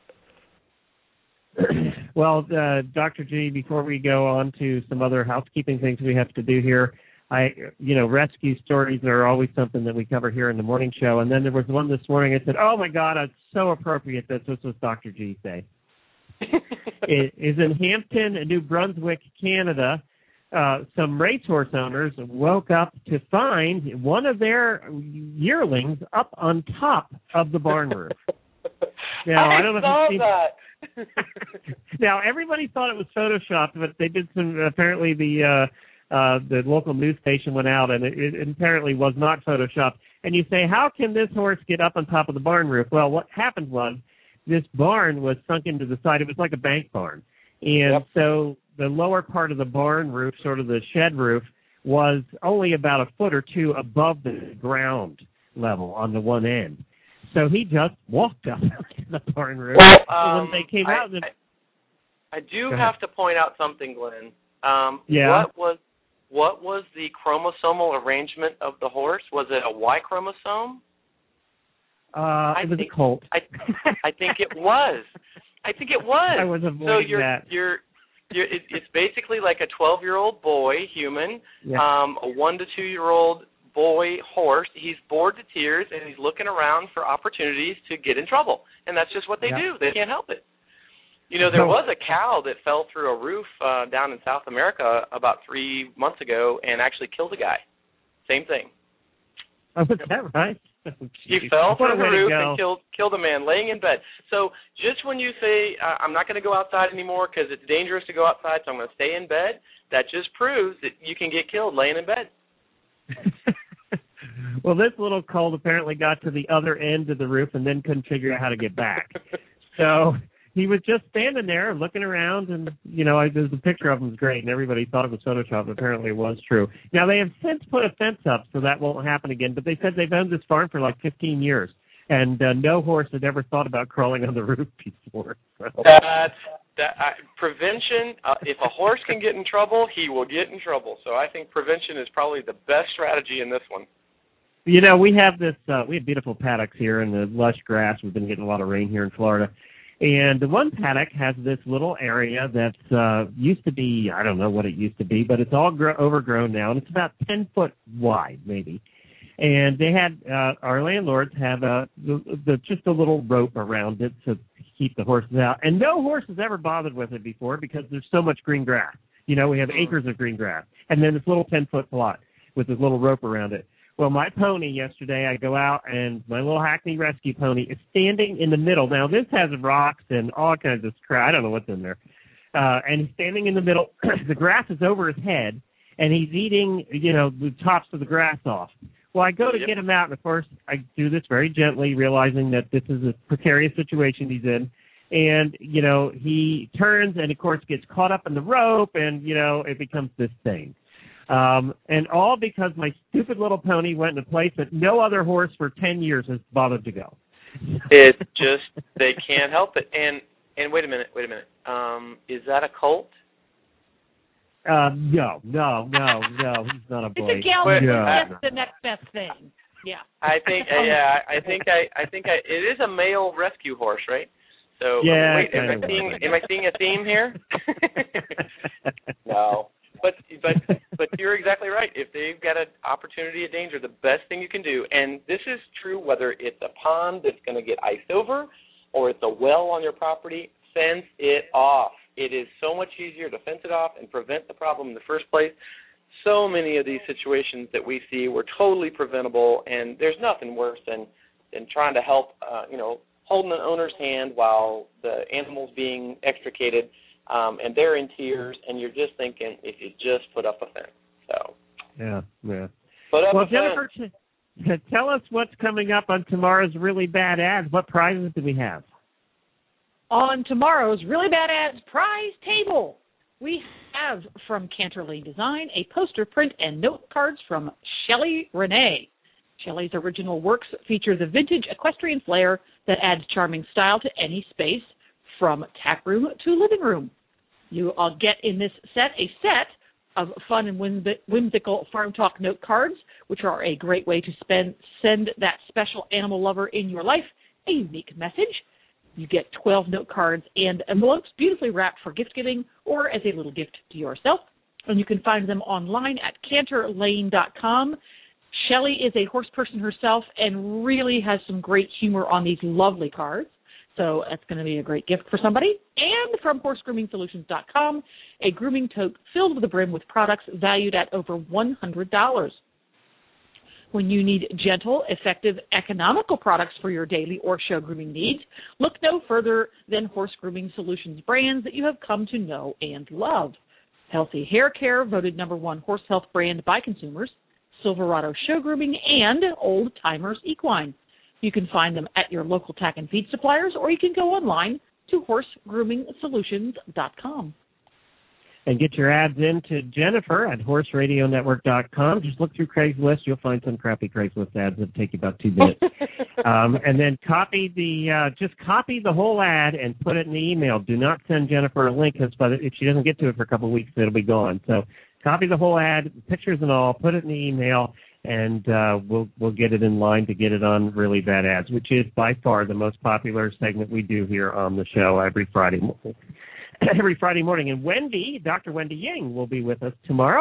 Well, Dr. G, before we go on to some other housekeeping things we have to do here, rescue stories are always something that we cover here in the morning show. And then there was one this morning. I said, oh, my God, it's so appropriate that this was Dr. G say. It is in Hampton, New Brunswick, Canada. Some racehorse owners woke up to find one of their yearlings up on top of the barn roof. Now, I don't know if you've seen that. Now, everybody thought it was Photoshopped, but they did some. Apparently, the local news station went out, and it apparently was not Photoshopped. And you say, how can this horse get up on top of the barn roof? Well, what happened was this barn was sunk into the side. It was like a bank barn. And so the lower part of the barn roof, sort of the shed roof, was only about a foot or two above the ground level on the one end. So he just walked up the barn roof. Well, when they came out, I do have to point out something, Glenn. What was the chromosomal arrangement of the horse? Was it a Y chromosome? It was a colt. I think it was. I was avoiding that. It's basically like a 12-year-old boy, human, a 1 to 2-year-old boy horse. He's bored to tears, and he's looking around for opportunities to get in trouble. And that's just what they do. They can't help it. You know, there was a cow that fell through a roof down in South America about 3 months ago and actually killed a guy. Same thing. Oh, is that right? Oh, he fell through the roof and killed a man laying in bed. So just when you say, I'm not going to go outside anymore because it's dangerous to go outside, so I'm going to stay in bed, that just proves that you can get killed laying in bed. Well, this little colt apparently got to the other end of the roof and then couldn't figure out how to get back. So he was just standing there looking around, and, you know, there's a picture of him was great, and everybody thought it was Photoshop. Apparently it was true. Now, they have since put a fence up, so that won't happen again, but they said they've owned this farm for like 15 years, and no horse had ever thought about crawling on the roof before. So. Prevention, if a horse can get in trouble, he will get in trouble. So I think prevention is probably the best strategy in this one. You know, we have beautiful paddocks here in the lush grass. We've been getting a lot of rain here in Florida. And the one paddock has this little area that's used to be, I don't know what it used to be, but it's all overgrown now, and it's about 10 foot wide, maybe. And they had, our landlords have just a little rope around it to keep the horses out. And no horse has ever bothered with it before because there's so much green grass. You know, we have acres of green grass. And then this little 10-foot plot with this little rope around it. Well, my pony yesterday, I go out, and my little Hackney Rescue pony is standing in the middle. Now, this has rocks and all kinds of crap. I don't know what's in there. And he's standing in the middle. The grass is over his head, and he's eating, you know, the tops of the grass off. Well, I go to get him out, and of course, I do this very gently, realizing that this is a precarious situation he's in. And, you know, he turns and, of course, gets caught up in the rope, and, you know, it becomes this thing. And all because my stupid little pony went in a place that no other horse for 10 years has bothered to go. It's just, they can't help it. And wait a minute. Is that a colt? No, he's not a boy. It's a gelding. That's the next best thing. Yeah. I think it is a male rescue horse, right? So yeah. Wait, am I seeing a theme here? No. But you're exactly right. If they've got an opportunity of danger, the best thing you can do, and this is true whether it's a pond that's going to get iced over or it's a well on your property, fence it off. It is so much easier to fence it off and prevent the problem in the first place. So many of these situations that we see were totally preventable, and there's nothing worse than trying to help, holding an owner's hand while the animal's being extricated, and they're in tears, and you're just thinking, if you just put up a fence. So yeah. Put up a Jennifer, fence. Tell us what's coming up on tomorrow's Really Bad Ads. What prizes do we have? On tomorrow's Really Bad Ads prize table, we have from Cantor Lane Design a poster print and note cards from Shelley Renee. Shelley's original works feature the vintage equestrian flair that adds charming style to any space, from tap room to living room. You all get in this set a set of fun and whimsical Farm Talk note cards, which are a great way to send that special animal lover in your life a unique message. You get 12 note cards and envelopes beautifully wrapped for gift giving or as a little gift to yourself. And you can find them online at cantorlane.com. Shelley is a horse person herself and really has some great humor on these lovely cards. So that's going to be a great gift for somebody. And from horsegrooming-solutions.com, a grooming tote filled to the brim with products valued at over $100. When you need gentle, effective, economical products for your daily or show grooming needs, look no further than Horse Grooming Solutions brands that you have come to know and love. Healthy Hair Care, voted #1 horse health brand by consumers, Silverado Show Grooming, and Old Timers Equine. You can find them at your local tack and feed suppliers, or you can go online to horsegroomingsolutions.com. And get your ads in to Jennifer at horseradionetwork.com. Just look through Craigslist. You'll find some crappy Craigslist ads that take you about 2 minutes. And then copy the whole ad and put it in the email. Do not send Jennifer a link, because if she doesn't get to it for a couple of weeks, it'll be gone. So copy the whole ad, pictures and all, put it in the email, and we'll get it in line to get it on Really Bad Ads, which is by far the most popular segment we do here on the show every Friday morning. And Dr. Wendy Ying will be with us tomorrow.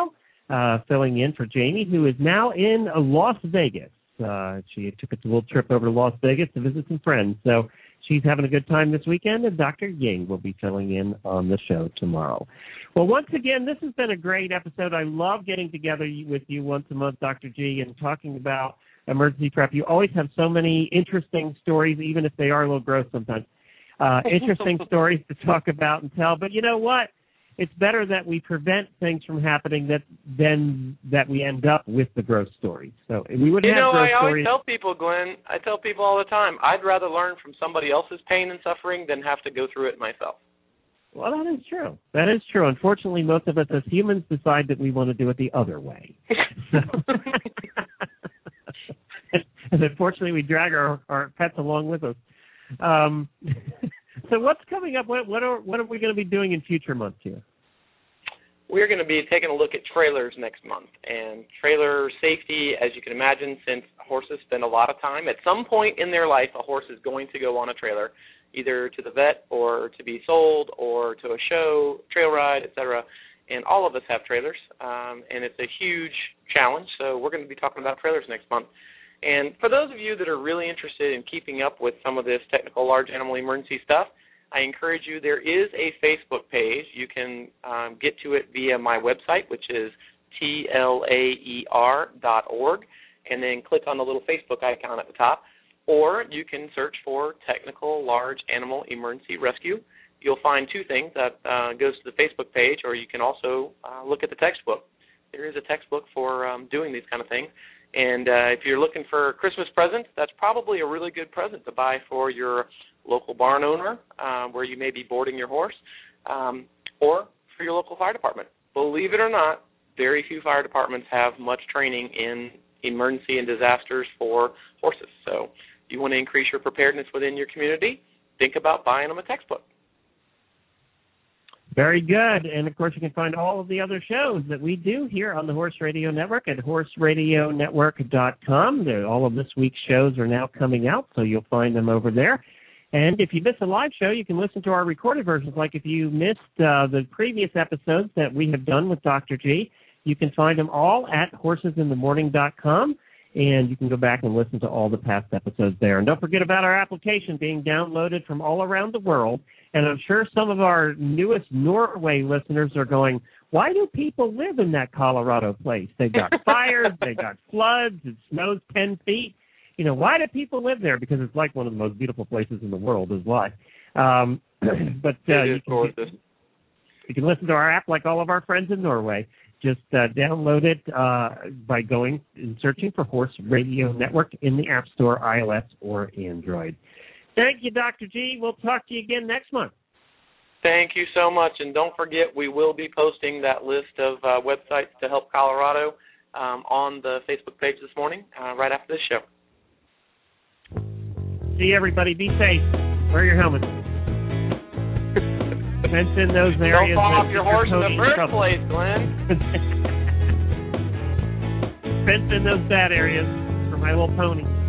filling in for Jamie, who is now in Las Vegas. She took a little trip over to Las Vegas to visit some friends. So she's having a good time this weekend, and Dr. Ying will be filling in on the show tomorrow. Well, once again, this has been a great episode. I love getting together with you once a month, Dr. G, and talking about emergency prep. You always have so many interesting stories, even if they are a little gross sometimes. Interesting stories to talk about and tell. But you know what? It's better that we prevent things from happening than that we end up with the gross stories. So we would have gross stories. I always tell people, Glenn, I tell people all the time, I'd rather learn from somebody else's pain and suffering than have to go through it myself. Well, that is true. That is true. Unfortunately, most of us as humans decide that we want to do it the other way. And unfortunately, we drag our pets along with us. So what's coming up? What are we going to be doing in future months here? We're going to be taking a look at trailers next month. And trailer safety, as you can imagine, since horses spend a lot of time, at some point in their life, a horse is going to go on a trailer, either to the vet or to be sold or to a show, trail ride, etc. And all of us have trailers, and it's a huge challenge. So we're going to be talking about trailers next month. And for those of you that are really interested in keeping up with some of this technical large animal emergency stuff, I encourage you, there is a Facebook page. You can get to it via my website, which is tlaer.org, and then click on the little Facebook icon at the top. Or you can search for Technical Large Animal Emergency Rescue. You'll find two things. That goes to the Facebook page, or you can also look at the textbook. There is a textbook for doing these kind of things. And if you're looking for a Christmas present, that's probably a really good present to buy for your local barn owner where you may be boarding your horse, or for your local fire department. Believe it or not, very few fire departments have much training in emergency and disasters for horses. So if you want to increase your preparedness within your community, think about buying them a textbook. Very good. And, of course, you can find all of the other shows that we do here on the Horse Radio Network at horseradionetwork.com. All of this week's shows are now coming out, so you'll find them over there. And if you miss a live show, you can listen to our recorded versions. Like if you missed the previous episodes that we have done with Dr. G, you can find them all at horsesinthemorning.com. And you can go back and listen to all the past episodes there. And don't forget about our application being downloaded from all around the world. And I'm sure some of our newest Norway listeners are going, why do people live in that Colorado place? They've got fires, they've got floods, it snows 10 feet. You know, why do people live there? Because it's like one of the most beautiful places in the world is why. But you can listen to our app like all of our friends in Norway. Just download it by going and searching for Horse Radio Network in the App Store, iOS or Android. Thank you, Dr. G. We'll talk to you again next month. Thank you so much. And don't forget, we will be posting that list of websites to help Colorado on the Facebook page this morning, right after this show. See everybody. Be safe. Wear your helmets. Fence in those areas. Don't fall off your horse in the first place, Glenn. Fence in those bad areas for my little pony.